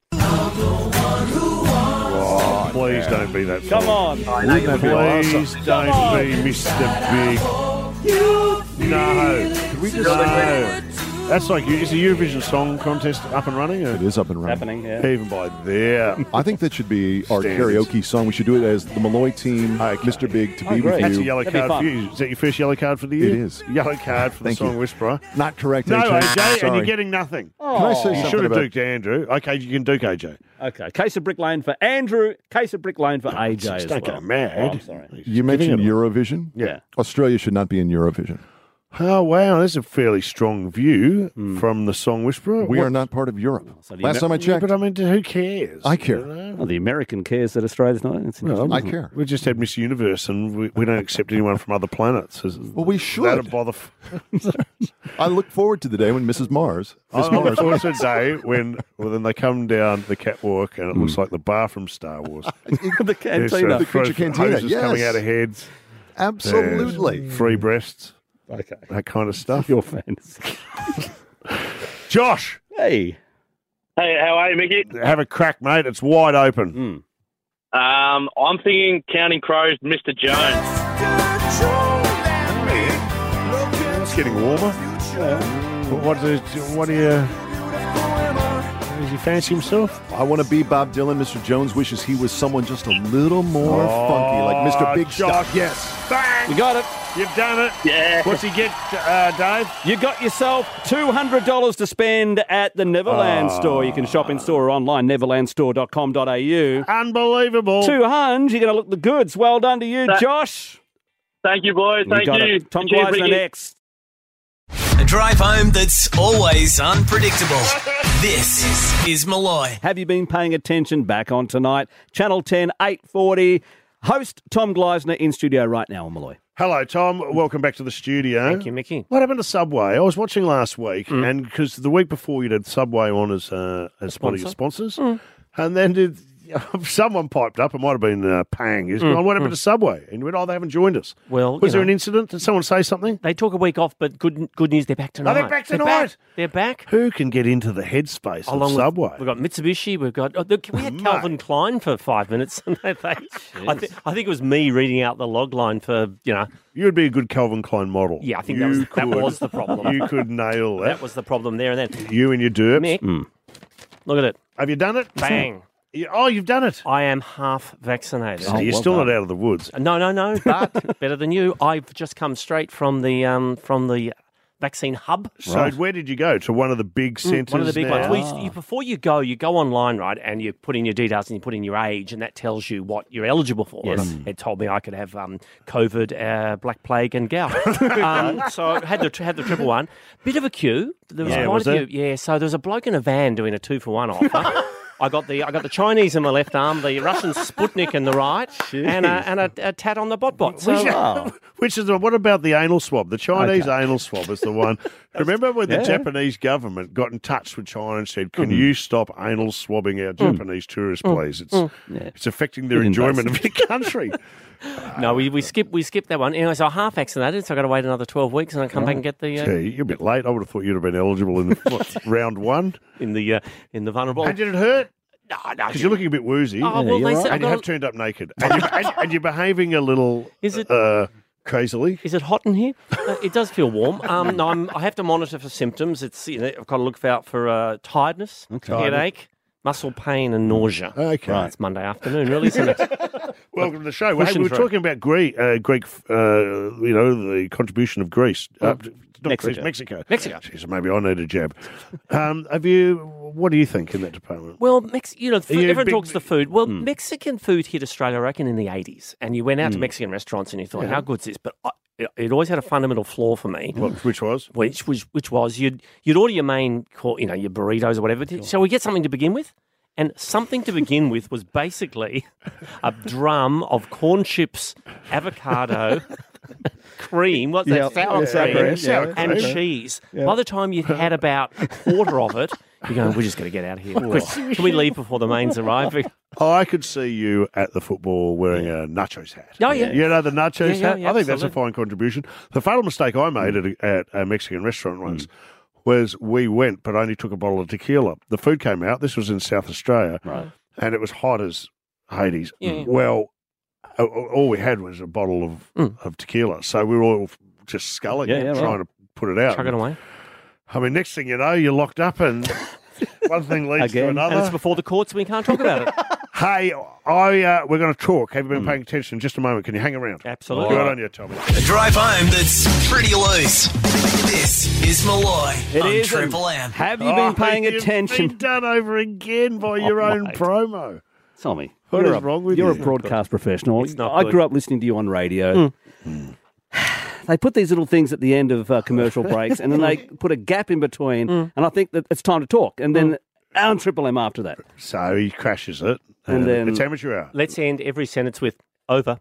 Oh, please don't be that. Come on. I know you're Please don't be Mister Big. No. we just- No. That's like, is the Eurovision Song Contest up and running? Or? It is up and running. Happening, yeah. Even by there. I think that should be our Standards. karaoke song. We should do it as the Malloy team, Mister Big, To Oh, Be great. With That's a You. yellow That'd be card fun. for you. Is that your first yellow card for the year? It is. Yellow card for Thank the Song you. Whisperer. Not correct, No, A J. A J, and Sorry. you're getting nothing. Can I say You something should have about... duked Andrew. Okay, you can duke A J. Okay. Case of Brick Lane for Andrew. Case of Brick Lane for A J as Don't well. go mad. Oh, I'm sorry. You mentioned Eurovision? Yeah. Australia should not be in Eurovision. Oh, wow. That's a fairly strong view from the Song Whisperer. We What- are not part of Europe. So the Last Amer- time I Yeah, checked, but I mean, who cares? I care. You know? Well, the American cares that Australia's not. It's Well, I care. We just had Miss Universe, and we, we don't accept anyone from other planets. Is- Well, we should. That'd bother. F- I look forward to the day when Missus Mars, I Miss I look Mars, forward to the day when, well, then they come down the catwalk, and it looks like the bar from Star Wars. the There's, cantina. uh, The creature fro- cantina, hoses coming yes. out of heads. absolutely. There's free breasts, Okay. that kind of stuff. Your fantasy. Josh, Hey. Hey, how are you, Mickey? have a crack, mate. It's wide open. Mm. Um, I'm thinking Counting Crows, Mister Jones. It's getting warmer. What, do- what do you... Does he fancy himself? I want to be Bob Dylan. Mister Jones wishes he was someone just a little more funky, like Mister Big Josh. Stuff. Yes. Bang! You got it. You've done it. Yeah. What's he get, uh, Dave? You got yourself two hundred dollars to spend at the Neverland Oh. store. You can shop in store or online, neverland store dot com dot a u. Unbelievable. two hundred, you're going to look the goods. Well done to you, That- Josh. Thank you, boys. Thank got you. it. Tom Cheers, Gleisner Mickey. next. A drive home that's always unpredictable. This is Malloy. Have you been paying attention? Back on tonight. Channel ten, eight forty. Host Tom Gleisner in studio right now on Malloy. Hello, Tom. Welcome back to the studio. Thank you, Mickey. What happened to Subway? I was watching last week, and because the week before you had Subway on as, uh, as one of your sponsors, and then did, someone piped up, it might have been uh, Pang, is Mm, mm. what happened mm. to Subway? And you went, oh, they haven't joined us. Well, Was you there know, an incident? Did someone say something? They took a week off, but good good news, they're back tonight. they're back tonight. They're back. Who can get into the headspace Along of with- Subway? We've got Mitsubishi. We've got. Oh, look, we had Mate. Calvin Klein for five minutes. And they, they, I, th- I think it was me reading out the log line for you know. You would be a good Calvin Klein model. Yeah, I think You that was that could- was the problem. You could nail that. That was the problem there and then. You and your derps. Mick, look at it. Have you done it? Bang. You- Oh, you've done it. I am half vaccinated. So you're still not out of the woods. No, no, no. But better than you. I've just come straight from the um, from the vaccine hub. So where did you go? To one of the big centres? Mm, One of the big now? ones. Well, you, you, before you go, you go online, right, and you put in your details and you put in your age, and that tells you what you're eligible for. Yes. And It told me I could have um, COVID, uh, black plague, and gout. um, so I had the had the triple one. Bit of a queue. There was Yeah, quite was a there? queue. Yeah. So there was a bloke in a van doing a two for one offer. I got the I got the Chinese in my left arm, the Russian Sputnik in the right, and a, and a, a tat on the bot bot. So, Which, which is the, what about the anal swab? The Chinese anal swab is the one. Remember when the yeah. Japanese government got in touch with China and said, "Can Mhm. you stop anal swabbing our Japanese tourists, Mm. please? It's Mm. it's affecting their Bit enjoyment of invasive. your country." no, we, we skipped we skipped that one. Anyway, so I'm half vaccinated, so I got to wait another twelve weeks, and I come back and get the uh, Gee, you're a bit late. I would have thought you'd have been eligible in what, round one. in the uh, in the vulnerable. And did it hurt? No, no. Because you're looking a bit woozy. Oh, well, they said I've and you got have a- turned up naked. And you're, and, and you're behaving a little Is it- uh, crazily. Is it hot in here? Uh, it does feel warm. Um, no, I'm, I have to monitor for symptoms. It's you know, I've got to look out for uh, tiredness, Okay. headache, muscle pain, and nausea. Okay. Right. It's Monday afternoon, really, isn't it? Welcome to the show. Hey, Pushing we were through. talking about Greek, uh, Greek, uh, you know, the contribution of Greece. Uh, not Mexico. Greece, Mexico. Mexico. Jeez, maybe I need a jab. Um, have you? What do you think in that department? Well, Mex- you know, food, you everyone big- talks the food. Well, Mm. Mexican food hit Australia, I reckon, in the eighties. And you went out to Mm. Mexican restaurants and you thought, Yeah. how good's this? But I, it, it always had a fundamental flaw for me. What, which was? Which was, which was you'd, you'd order your main, cour- you know, your burritos or whatever. Shall we get something to begin with? And something to begin with was basically a drum of corn chips, avocado, cream, what's Yeah, that, sour yeah, sour cream, cream, yeah. and Yeah. cheese. Yeah. By the time you'd had about a quarter of it, you're going, we're just going to get out of here. Quick, can we leave before the mains arrive? I could see you at the football wearing a nachos hat. Oh, yeah. You know the nachos Yeah, yeah, hat? yeah, I think that's a absolutely. fine contribution. The fatal mistake I made at, a, at a Mexican restaurant once was we went but only took a bottle of tequila. The food came out. This was in South Australia. Right. And it was hot as Hades. Yeah, yeah. Well, a- all we had was a bottle of, Mm. of tequila. So we were all just sculling Yeah, it, yeah, trying right. to put it out. Chuck it away. I mean, next thing you know, you're locked up and one thing leads to Again. another. And it's before the courts, we can't talk about it. Hey, I uh, we're going to talk. Have you been paying attention? Just a moment. Can you hang around? Absolutely. Good on you, Tommy. A drive home that's pretty loose. This is Malloy It on is, Triple M. Have you been paying Oh, you've attention? been done over again by your Oh, own mate. promo. Tommy, What you're is a, wrong with you're you? a broadcast professional. It's not I good. grew up listening to you on radio. They put these little things at the end of uh, commercial breaks, and then they put a gap in between, and I think that it's time to talk. And then on Triple M after that. So he crashes it, And uh, then- it's amateur hour. Let's end every sentence with over.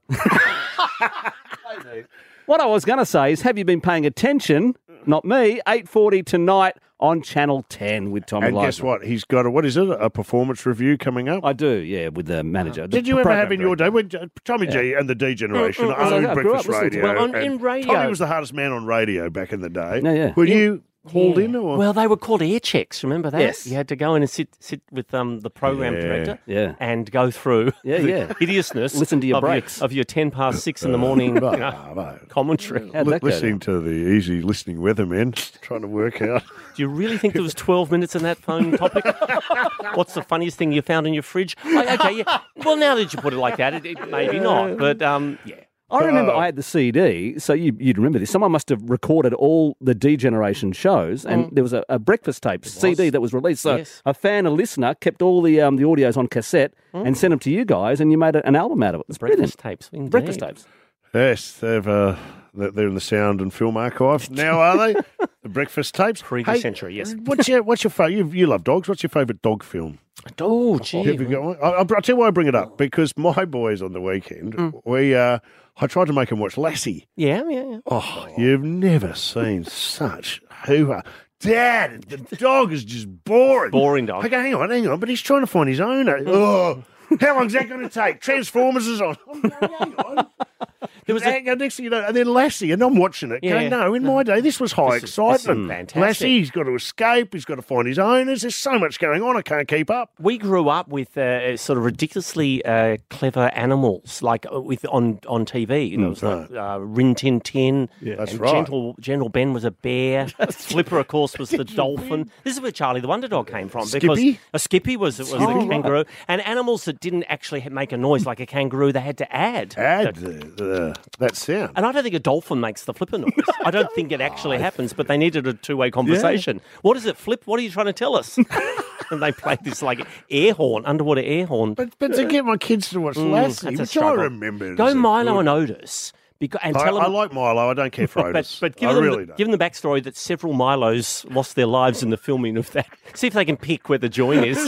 What I was going to say is, have you been paying attention? Not me. eight forty tonight on Channel ten with Tommy And Leisner. guess what? He's got a what is it? A performance review coming up. I do, yeah, with the manager. Did The you ever program have in your director. day when uh, Tommy G and the D generation Mm, mm, mm. owned I grew up breakfast listening to radio? it. Well, on- and in radio- Tommy was the hardest man on radio back in the day. Yeah, yeah. Were Yeah. you called in or? Well, they were called air checks. Remember that? Yes. You had to go in and sit sit with um, the program Yeah. director, Yeah. and go through Yeah, the yeah. hideousness. Listen to your of breaks. your, of your ten past six in the morning you know, Bravo. commentary. How'd Li- that go listening to the easy listening weathermen trying to work out. Do you really think there was twelve minutes in that phone topic? What's the funniest thing you found in your fridge? Oh, okay, yeah. Well, now that you put it like that, it, it maybe not, but um, yeah. I remember Uh, I had the C D, so you, you'd remember this. Someone must have recorded all the D Generation shows, and there was a, a breakfast tape C D that was released. So Yes. a fan, a listener, kept all the um, the audios on cassette and sent them to you guys, and you made a, an album out of it. It's Breakfast brilliant. tapes. Indeed. Breakfast tapes. Yes, they've uh, they're they're in the sound and film archive now, are they? The breakfast tapes. Previous century, yes. What's your what's your favorite? You, you love dogs. What's your favourite dog film? Oh, gee. Have you got one? I, I'll tell you why I bring it up because my boys on the weekend we uh, I tried to make them watch Lassie. Yeah, yeah, yeah. Oh, you've never seen such hoo-ha. Dad, the dog is just boring. Boring dog. I go, hang on, hang on, but he's trying to find his owner. Oh, how long's that going to take? Transformers is on. I'm going, hang on. There was Hang on, next thing you know, and then Lassie, and I'm watching it. Yeah. Going, no, in my day, this was high This is- this is excitement. fantastic. Lassie, he's got to escape. He's got to find his owners. There's so much going on. I can't keep up. We grew up with uh, sort of ridiculously uh, clever animals, like uh, with on, on T V. You know, it was like uh, Rin Tin Tin. Yeah, that's and right. Gentle, Gentle Ben was a bear. Flipper, of course, was the dolphin. This is where Charlie the Wonder Dog came from. Because Skippy? a Skippy was, was Oh, the right. kangaroo. And animals that didn't actually make a noise like a kangaroo, they had to add. Add the, the, that sound. And I don't think a dolphin makes the flipper noise. I don't think it actually happens, but they needed a two-way conversation. What is it, Flip? What are you trying to tell us? And they played this like air horn, underwater air horn. But, but to get my kids to watch Mm, Lassie, that's a which I struggle. remember. Go as a Milo good- and Otis. Because, and I, tell them, I like Milo. I don't care for but, Otis. but give I them really the, don't. give them the backstory that several Milos lost their lives in the filming of that. See if they can pick where the join is.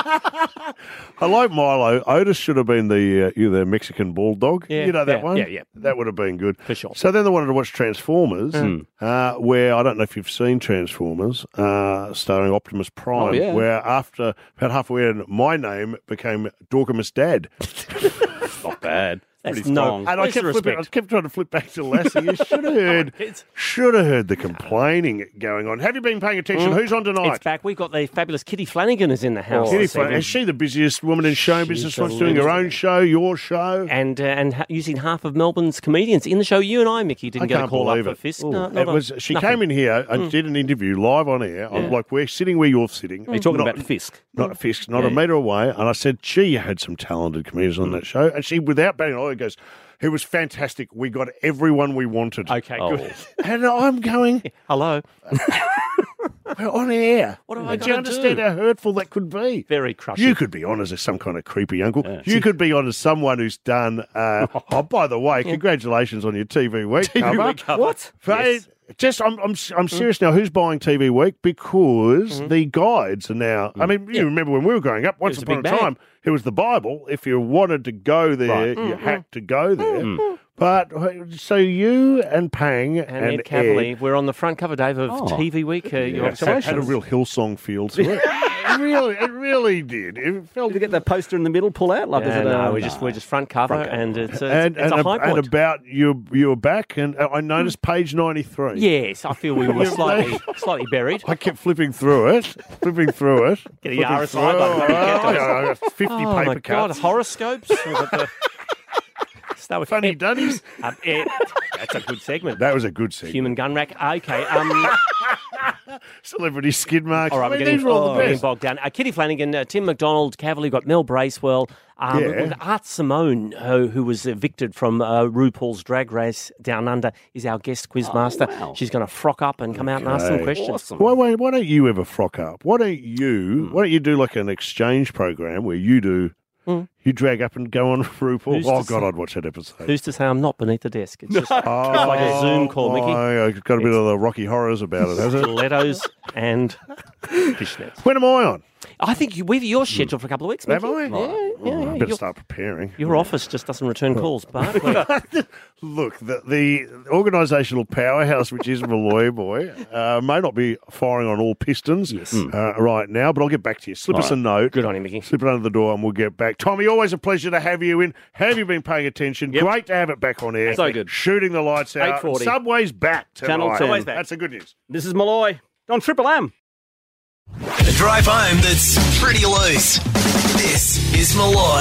I like Milo. Otis should have been the uh, you know, the Mexican bulldog. Yeah, you know that yeah, one? yeah, yeah. That would have been good. For sure. So then they wanted to watch Transformers, Mm. uh, where I don't know if you've seen Transformers, uh, starring Optimus Prime, Oh, yeah. where after about halfway in, my name became Dorcas Dad. Not bad. That's Pretty no. strong. And I Where's kept, the flipping, I respect? kept trying to flip back to Lassie. You should have heard, should have heard the complaining going on. Have you been paying attention? Mm. Who's on tonight? It's back. We've got the fabulous Kitty Flanagan is in the house. Kitty this Flan- evening. is she the busiest woman in show She's business? the What's doing her lunatic. own show, your show? And uh, and ha- using half of Melbourne's comedians in the show. You and I, Mickey, didn't I get a can't call up believe for it. Fisk. Ooh. No, It not a- was, she nothing. came in here and Mm. did an interview live on air. I'm Yeah. like, we're sitting where you're sitting. Are you talking Not- about Fisk? Not Fisk, not Yeah, a yeah. metre away. And I said, gee, you had some talented comedians on that show. And she, without batting an eye, goes, it was fantastic. We got everyone we wanted. Okay, Oh. good. And I'm going, hello. We're on air. What have I do you gotta understand do? how hurtful that could be? Very crushing. You could be on as some kind of creepy uncle. You could be on as someone who's done. Uh, oh, by the way, congratulations on your T V Week T V cover. Week cover. What? Yes. Just, I'm, I'm, I'm serious now. Who's buying T V Week? Because the guides are now. I mean, you remember when we were growing up? Once was a upon a big bag. time, it was the Bible. If you wanted to go there, Right. you Mhm. had to go there. But so you and Pang and, And Ed Cavalier, we're on the front cover, Dave, of Oh. T V Week. Uh, your Yeah, so it had a observations. real Hillsong feel to it. it really, it really did. It felt. Did you get that poster in the middle pull out? Like, is Yeah, it a, no, we're just we're just front cover, Front cover. and it's a, and, it's and, a high ab- point. and about you, you were back, and I noticed page ninety-three. Yes, I feel we were slightly slightly buried. I kept flipping through it, flipping through it. Get a flipping R S I through- button, maybe get Oh, to us. yeah, I got fifty Oh paper my God, cuts. horoscopes. We've got the- Start with Funny Ed- Dunnies. Um, Ed- that's a good segment. That was a good segment. Human gun rack. Okay. Um, Celebrity skid marks. all right, I we're mean, getting, these are all oh, the we're getting best. bogged down. Uh, Kitty Flanagan, uh, Tim McDonald, Cavalier, got Mel Bracewell. Um, Yeah. with Art Simone, who, who was evicted from uh, RuPaul's Drag Race Down Under, is our guest quizmaster. wow. She's going to frock up and come out and ask some Okay. questions. Why, why, why don't you ever frock up? Why don't you? Hmm. Why don't you do like an exchange program where you do? Mm. You drag up and go on RuPaul. Who's Oh to God, say- I'd watch that episode. Who's to say I'm not beneath the desk? It's just it's like a Zoom call, Mickey. Oh, it's got a bit of the Rocky Horrors about it, has it? Stilettos and fishnets. When am I on? I think you, we you're scheduled for a couple of weeks. Am Mickey. I? Yeah, Oh, yeah, I yeah. better Your, start preparing. your office just doesn't return calls, but Look, the, the organisational powerhouse, which is Malloy Boy, uh, may not be firing on all pistons uh, right now, but I'll get back to you. Slip All us a right. note. Good on you, Mickey. Slip it under the door and we'll get back. Tommy, always a pleasure to have you in. Have you been paying attention? Yep. Great to have it back on air. So good. Shooting the lights out. eight forty. Subway's back tonight. Channel ten. Subway's back. That's the good news. This is Malloy on Triple M. A drive home that's pretty loose. This is Malloy.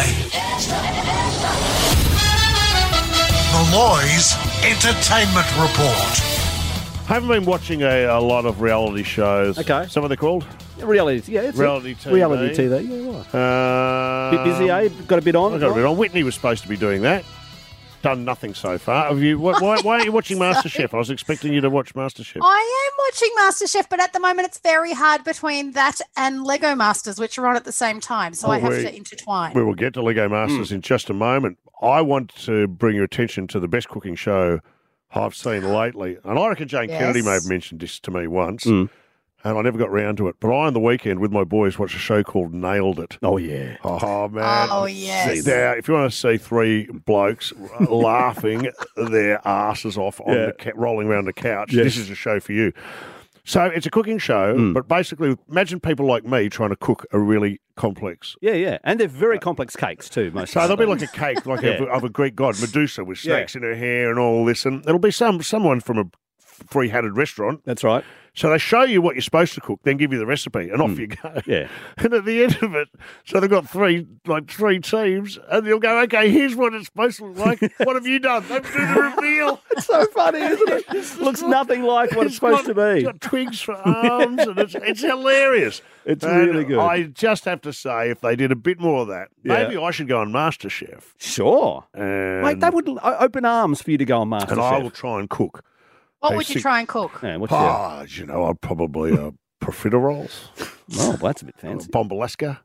Malloy's Entertainment Report. Haven't been watching a, a lot of reality shows. Okay. Some of they're called? Reality, yeah, it's Reality it. T V. Reality T V, yeah, right. Uh, Bit busy, eh? Got a bit on. I got a bit on. Whitney was supposed to be doing that. Done nothing so far. Have you? Why, why, why aren't you watching MasterChef? I was expecting you to watch MasterChef. I am watching MasterChef, but at the moment it's very hard between that and Lego Masters, which are on at the same time. So Oh, I have we- to intertwine. We will get to Lego Masters in just a moment. I want to bring your attention to the best cooking show I've seen lately. And I reckon Jane Yes. Kennedy may have mentioned this to me once. Mm. And I never got round to it. But I, on the weekend, with my boys, watched a show called Nailed It. Oh, yeah. Oh, man. Oh, yes. See, now, if you want to see three blokes laughing their asses off on Yeah. the ca- rolling around the couch, Yes. this is a show for you. So it's a cooking show, Mm. but basically, imagine people like me trying to cook a really complex. Yeah, yeah. And they're very complex cakes, too, most So of they'll them. be like a cake, like Yeah. of, of a Greek god, Medusa, with Yeah. snakes in her hair and all this, and it'll be some someone from a three-hatted restaurant. That's right. So they show you what you're supposed to cook, then give you the recipe, and off Mm. you go. Yeah. And at the end of it, so they've got three like three teams, and you'll go, okay, here's what it's supposed to look like. What have you done? They do the reveal. It's so funny, isn't it? Looks nothing like what it's supposed got, to It's be. got twigs for arms, and it's, it's hilarious. It's And really good. I just have to say, if they did a bit more of that, Yeah. maybe I should go on MasterChef. Sure. And, Mate, they would o- open arms for you to go on MasterChef. and I will try and cook. What Hey, would you sick- try and cook? Yeah, what's your... Ah, you know, I'd probably uh, profiteroles, Oh, well, that's a bit fancy. bombalaska,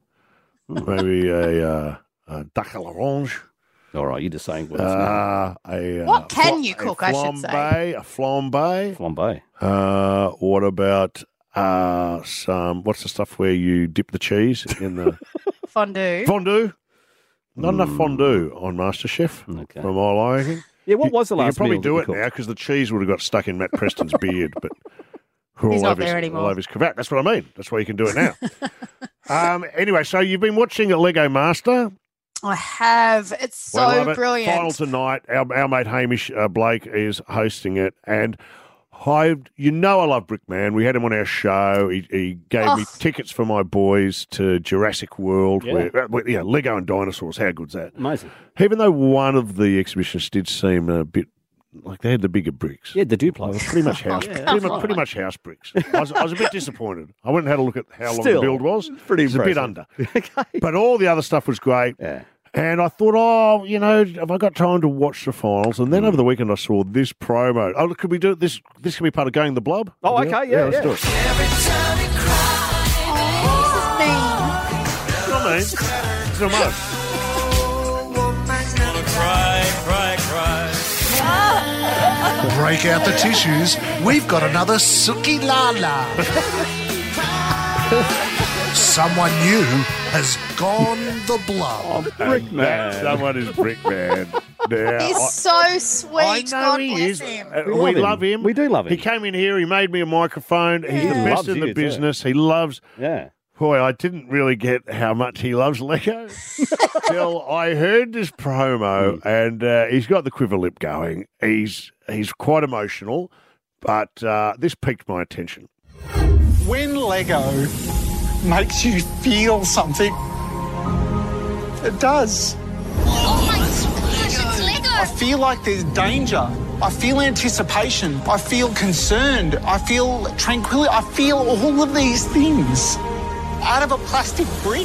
maybe a, uh, a duck à l'orange. All right, you're just saying words now. Uh, a, What uh, can fla- you a cook, I should say? flambe, A flambe. Flambe. Uh, what about uh, some, what's the stuff where you dip the cheese in the Fondue. fondue? Not enough fondue on MasterChef, Mm. Okay. from my liking. Yeah, what was the You last can probably meal that do you it cooked? now because the cheese would have got stuck in Matt Preston's beard, but all He's not over there his, anymore. all over his cravat. That's what I mean. That's why you can do it now. um, anyway, so you've been watching a Lego Master. I have. It's so We love it. brilliant. Final tonight. Our, our mate Hamish uh, Blake is hosting it, and I, you know, I love Brickman. We had him on our show. He, he gave me Oh. tickets for my boys to Jurassic World. Yeah. Where, uh, where- yeah, Lego and dinosaurs. How good's that? Amazing. Even though one of the exhibitions did seem a bit like they had the bigger bricks. Yeah, the Duplo. Pretty much house, Yeah, pretty, that's much, pretty right. much house bricks. I was, I was a bit disappointed. I went and had a look at how long the Still, build was. pretty It was a bit impressive. under. But all the other stuff was great. Yeah. And I thought, oh, you know, have I got time to watch the finals? And then over the weekend, I saw this promo. Oh, look, could we do it? This this can be part of Going the Blob. Oh, okay, yeah, let's yeah. do it. Oh, You know what I mean? It's not much. Break out the tissues. We've got another Suki Lala. Someone new has gone the blob. And that someone is Brickman. Now, He's I- so sweet. I know God he bless is. him. Uh, We we love him. love him. We do love him. He came in here. He made me a microphone. He's Yeah. the He best loves in the you, too. business. He loves. Yeah. Boy, I didn't really get how much he loves Lego till I heard this promo, and uh, he's got the quiver lip going. He's he's quite emotional, but uh, this piqued my attention. When Lego makes you feel something, it does. Oh my gosh, it's Lego! I feel like there's danger. I feel anticipation. I feel concerned. I feel tranquility. I feel all of these things out of a plastic brick.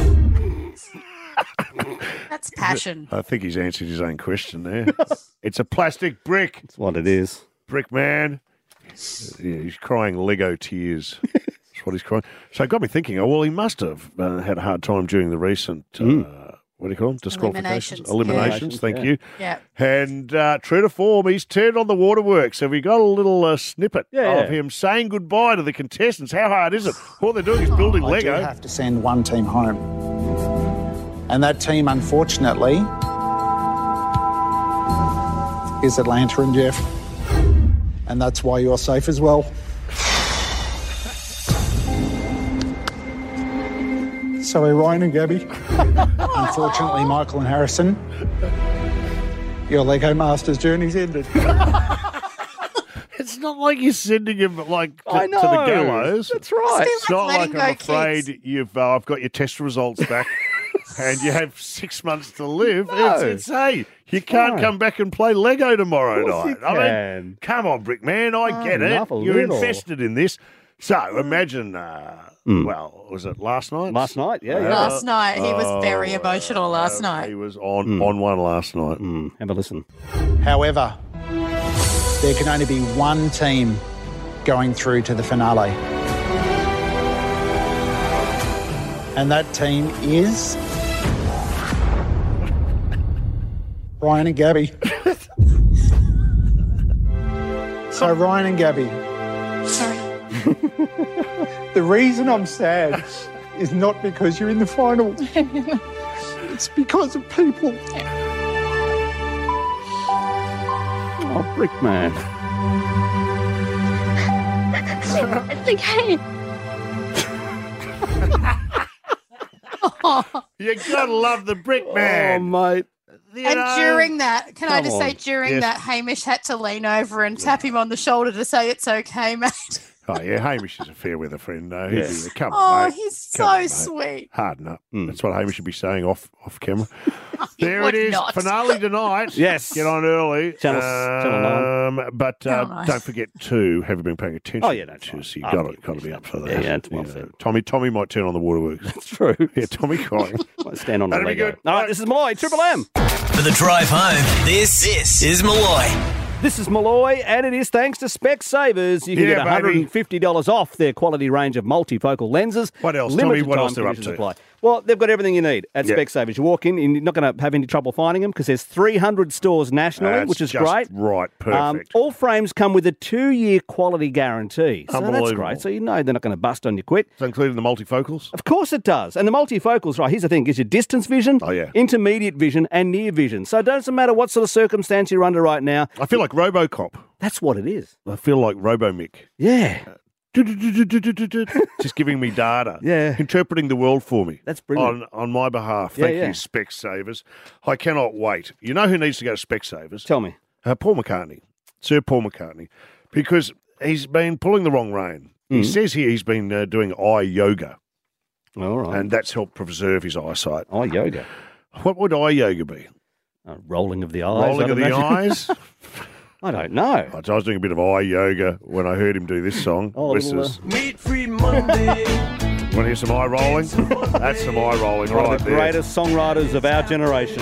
That's passion. I think he's answered his own question there. It's a plastic brick. That's what it is. Brick man. Yeah, he's crying Lego tears. That's what he's crying. So it got me thinking, oh, well, he must have uh, had a hard time during the recent, uh, what do you call them? Disqualifications. Eliminations. Eliminations, Yeah. thank Yeah. you. Yeah. And uh, true to form, he's turned on the waterworks. Have we got a little uh, snippet Yeah. of him saying goodbye to the contestants? How hard is it? All they're doing is building I do Lego. have to send one team home. And that team, unfortunately, is Atlanta and Jeff. And that's why you're safe as well. So are Ryan and Gabby. Unfortunately, Michael and Harrison, your Lego Masters journey's ended. It's not like you're sending him like to, I to the know. gallows. That's right. It's not letting like go I'm kids. afraid you've uh, I've got your test results back and you have six months to live. No. It's, it's hey, you can't fine. come back and play Lego tomorrow Of course night. you I mean, can. come on, Brickman, I Oh, get it. enough a You're little. invested in this. So imagine, uh, well, was it last night? Last night, yeah. yeah. Last night, he was very Oh, emotional last uh, night. He was on, on one last night. Mm, have a listen. However, there can only be one team going through to the finale. And that team is Ryan and Gabby. So Ryan and Gabby, Sorry. the reason I'm sad is not because you're in the final. It's because of people. Oh, Brickman. It's okay. You gotta love the Brickman. Oh, mate. You And know? during that, can I Come just say, on. during Yes. that, Hamish had to lean over and tap him on the shoulder to say, "It's okay, mate." Oh, yeah, Hamish is a fair weather friend, though. He'd Yeah. be- Come Oh, on, mate. he's Come so on, mate. sweet. Harden up. Mm. That's what Hamish should be saying off off camera. there would it is. not. Finale tonight. Yes. Get on early. Channel- Channel um, But uh, Channel nine. don't forget to, have you been paying attention? Oh, yeah, that's to, right. so you've After got, you to, got to be up for that. Yeah, yeah, it's well You know, said. Tommy, Tommy might turn on the waterworks. That's true. yeah, Tommy crying. Might stand on the That'd be Lego. good. All right, this is Malloy, Triple M. For the drive home, this, this is Malloy. This is Malloy, and it is thanks to Specsavers. You can Yeah, get one hundred fifty dollars off their quality range of multifocal lenses. What else? Tell me Limited what time else they're up conditions to. apply. Well, they've got everything you need at Yeah. Specsavers. You walk in, and you're not going to have any trouble finding them because there's three hundred stores nationally, That's which is just great. Right, perfect. Um, all frames come with a two-year quality guarantee. So that's Unbelievable. great. So you know they're not going to bust on you quick. so including the multifocals? Of course it does. And the multifocals, right, here's the thing, gives you distance vision, Oh, yeah. intermediate vision, and near vision. So it doesn't matter what sort of circumstance you're under right now. I feel like RoboCop. That's what it is. I feel like RoboMick. Yeah. just giving me data. Yeah. Interpreting the world for me. That's brilliant. On, on my behalf. Yeah, Thank yeah. you, Specsavers. I cannot wait. You know who needs to go to Specsavers? Tell me. Uh, Paul McCartney. Sir Paul McCartney. Because he's been pulling the wrong rein. He Mm. says here he's been uh, doing eye yoga. All right. And that's helped preserve his eyesight. Eye yoga. What would eye yoga be? Uh, rolling of the eyes. Rolling I'd of the imagine. eyes? I don't know. I was doing a bit of eye yoga when I heard him do this song. Oh, this little, is, uh, Meat free Monday. Want to hear some eye rolling? That's some eye rolling One right of the there. greatest songwriters of our generation.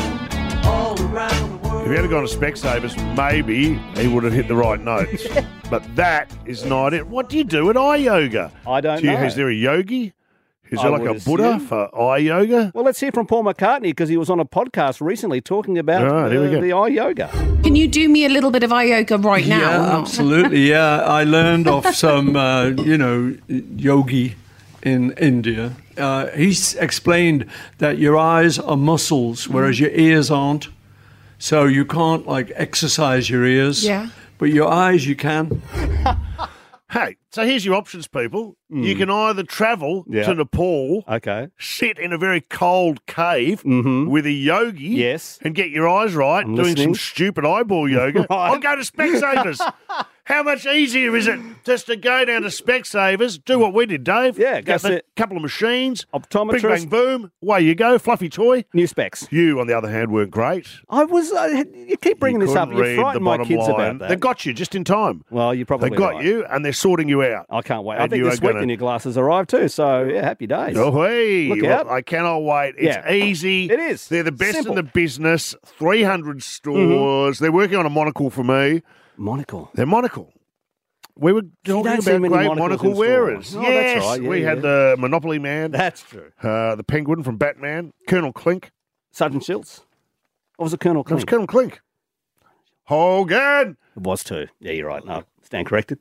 If he had gone to Specsavers, maybe he would have hit the right notes. But that is not it. What do you do at eye yoga? I don't Do you- know. Is there a yogi? Is I there like would a Buddha assume. for eye yoga? Well, let's hear from Paul McCartney because he was on a podcast recently talking about All right, here we uh, go. the eye yoga. Can you do me a little bit of eye yoga right now? or Yeah, not? absolutely. Yeah, I learned off some, uh, you know, yogi in India. Uh, he's explained that your eyes are muscles, whereas your ears aren't. So you can't like exercise your ears. Yeah. But your eyes, you can. Hey, so here's your options, people. You can either travel Yeah. to Nepal, Okay. sit in a very cold cave Mm-hmm. with a yogi, Yes. and get your eyes right, I'm doing listening. some stupid eyeball yoga, Right. or go to Specsavers. How much easier is it just to go down to Specsavers, do what we did, Dave? Yeah, go Get a sit. couple of machines, bing, Optometrist. bang, boom, away you go, fluffy toy. New specs. You, on the other hand, weren't great. I was. Uh, you keep bringing You this up. couldn't You read the frightened my bottom kids line. about that. They got you just in time. Well, you probably They got right. you, and they're sorting you out. I can't wait. I And think you this are week gonna- the new glasses arrive too. So yeah, happy days. Oh, hey. Look Well, out. I cannot wait. It's Yeah. easy. It is. They're the best Simple. in the business. three hundred stores. They're working on a monocle for me. Monocle. They're monocle. We were talking don't see about many great monocles monocle in store. wearers. Oh, that's yes. right. Yeah, we yeah. had the Monopoly Man. That's true. Uh, the Penguin from Batman. Colonel Clink. Sergeant Schultz. Or was it Colonel That was Clink? Colonel Clink. Hogan. It was too. Yeah, you're right. No, stand corrected.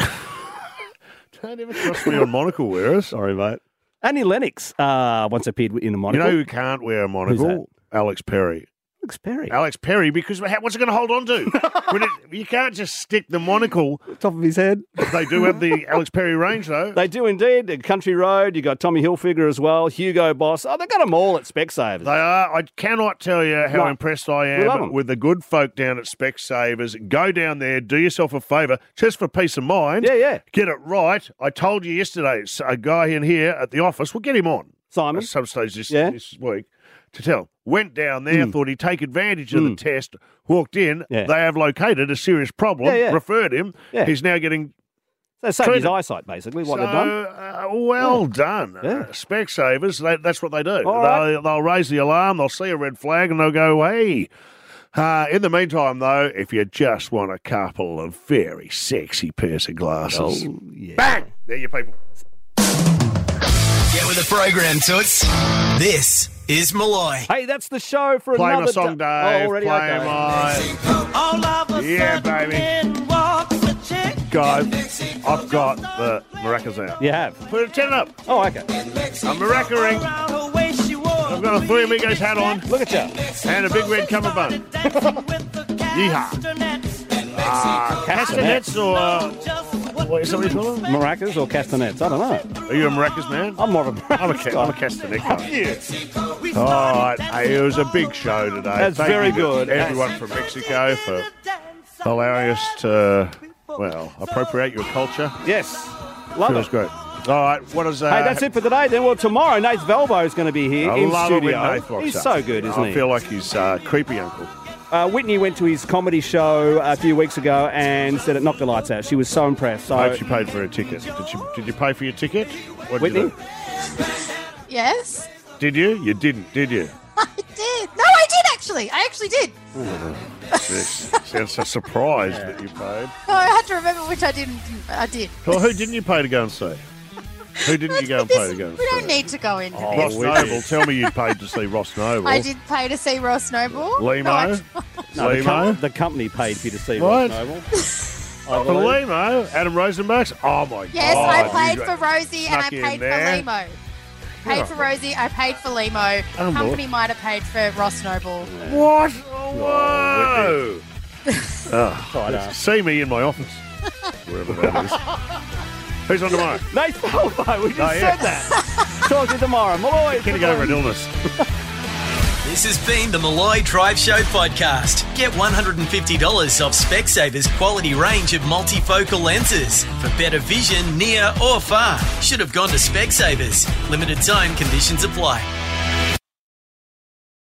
Don't ever trust me on monocle wearers. Sorry, mate. Annie Lennox uh, once appeared in a You monocle. know who can't wear a monocle? Alex Perry. Alex Perry. Alex Perry, because what's it going to hold on to? When it, you can't just stick the monocle. Top of his head. They do have the Alex Perry range, though. They do indeed. The Country Road. You got Tommy Hilfiger as well. Hugo Boss. Oh, they got them all at Specsavers. They are. I cannot tell you how No. impressed I We love am 'em. with the good folk down at Specsavers. Go down there, do yourself a favour, just for peace of mind. Yeah, yeah. Get it right. I told you yesterday, s- a guy in here at the office, we'll get him on. Simon. At some stage this, Yeah. this week to tell. Went down there, Mm. thought he'd take advantage of Mm. the test, walked in. Yeah. They have located a serious problem, Yeah, yeah. referred him. Yeah. He's now getting They saved his treated. eyesight, basically, what so, they've done. Uh, well Yeah. done. Yeah. Uh, Specsavers, they, that's what they do. All right. They'll, they'll raise the alarm, they'll see a red flag, and they'll go, hey. Uh, in the meantime, though, if you just want a couple of very sexy pairs of glasses, Oh, yeah. bang! There you people. Get with the program, Toots. This is Malloy. Hey, that's the show for Play another my song, da- Dave. Oh, already? Play Okay. my... All of a Yeah, sudden baby. in walks a chick. Guys, I've got the maracas out. You have? Put a ten up. Oh, okay. I'm maracaing. Around her waist she wore. I've got a Three Amigos hat on. Look at you. And a big red cover bun. Yeehaw. Ah, castanets or... Uh, what is somebody call them? Maracas or castanets? I don't know. Are you a maracas man? I'm more of a I'm a, maracas ca- guy. I'm a castanet guy. All right. Hey, it was a big show today. That's Thank very you to good. everyone from Mexico for allowing us to, well, appropriate your culture. Yes. Love Feels it. great. All right. What is that? Hey, that's it for today. Then, well, tomorrow, Nate Velvo is going to be here I in love studio. it when Nath rocks He's up. so good, isn't I he? feel like he's uh, creepy uncle. Uh, Whitney went to his comedy show a few weeks ago and said it knocked the lights out. She was so impressed. So, I hope she paid for her ticket. Did you, did you pay for your ticket? What did Whitney? you do? Yes, Did you? You didn't, did you? I did. No, I did actually. I actually did. Yes. Sounds so surprised that you paid. No, I had to remember which I didn't. I did. Well, who didn't you pay to go and see? Who didn't you go and pay to go and We see? don't need to go into Oh, this. Ross Noble. Tell me you paid to see Ross Noble. I did pay to see Ross Noble. Limo? No, I- no, the, Limo? com- the company paid for you to see What? Ross Noble. For Limo? Adam Rosenbach's? Oh, my Yes, God. I you paid got for Rosie and I snuck in paid for there. Limo. Paid for Rosie, I paid for Limo. Oh, Company might have paid for Ross Noble. What? Oh, whoa. Right oh, on. see me in my office. Wherever that is. Who's on tomorrow? Nate Falbo, we just Oh, yeah. said that. Talk to you tomorrow. Malloy. Getting over an illness. This has been the Malloy Drive Show podcast. Get one hundred fifty dollars off Specsavers quality range of multifocal lenses for better vision near or far. Should have gone to Specsavers. Limited time conditions apply.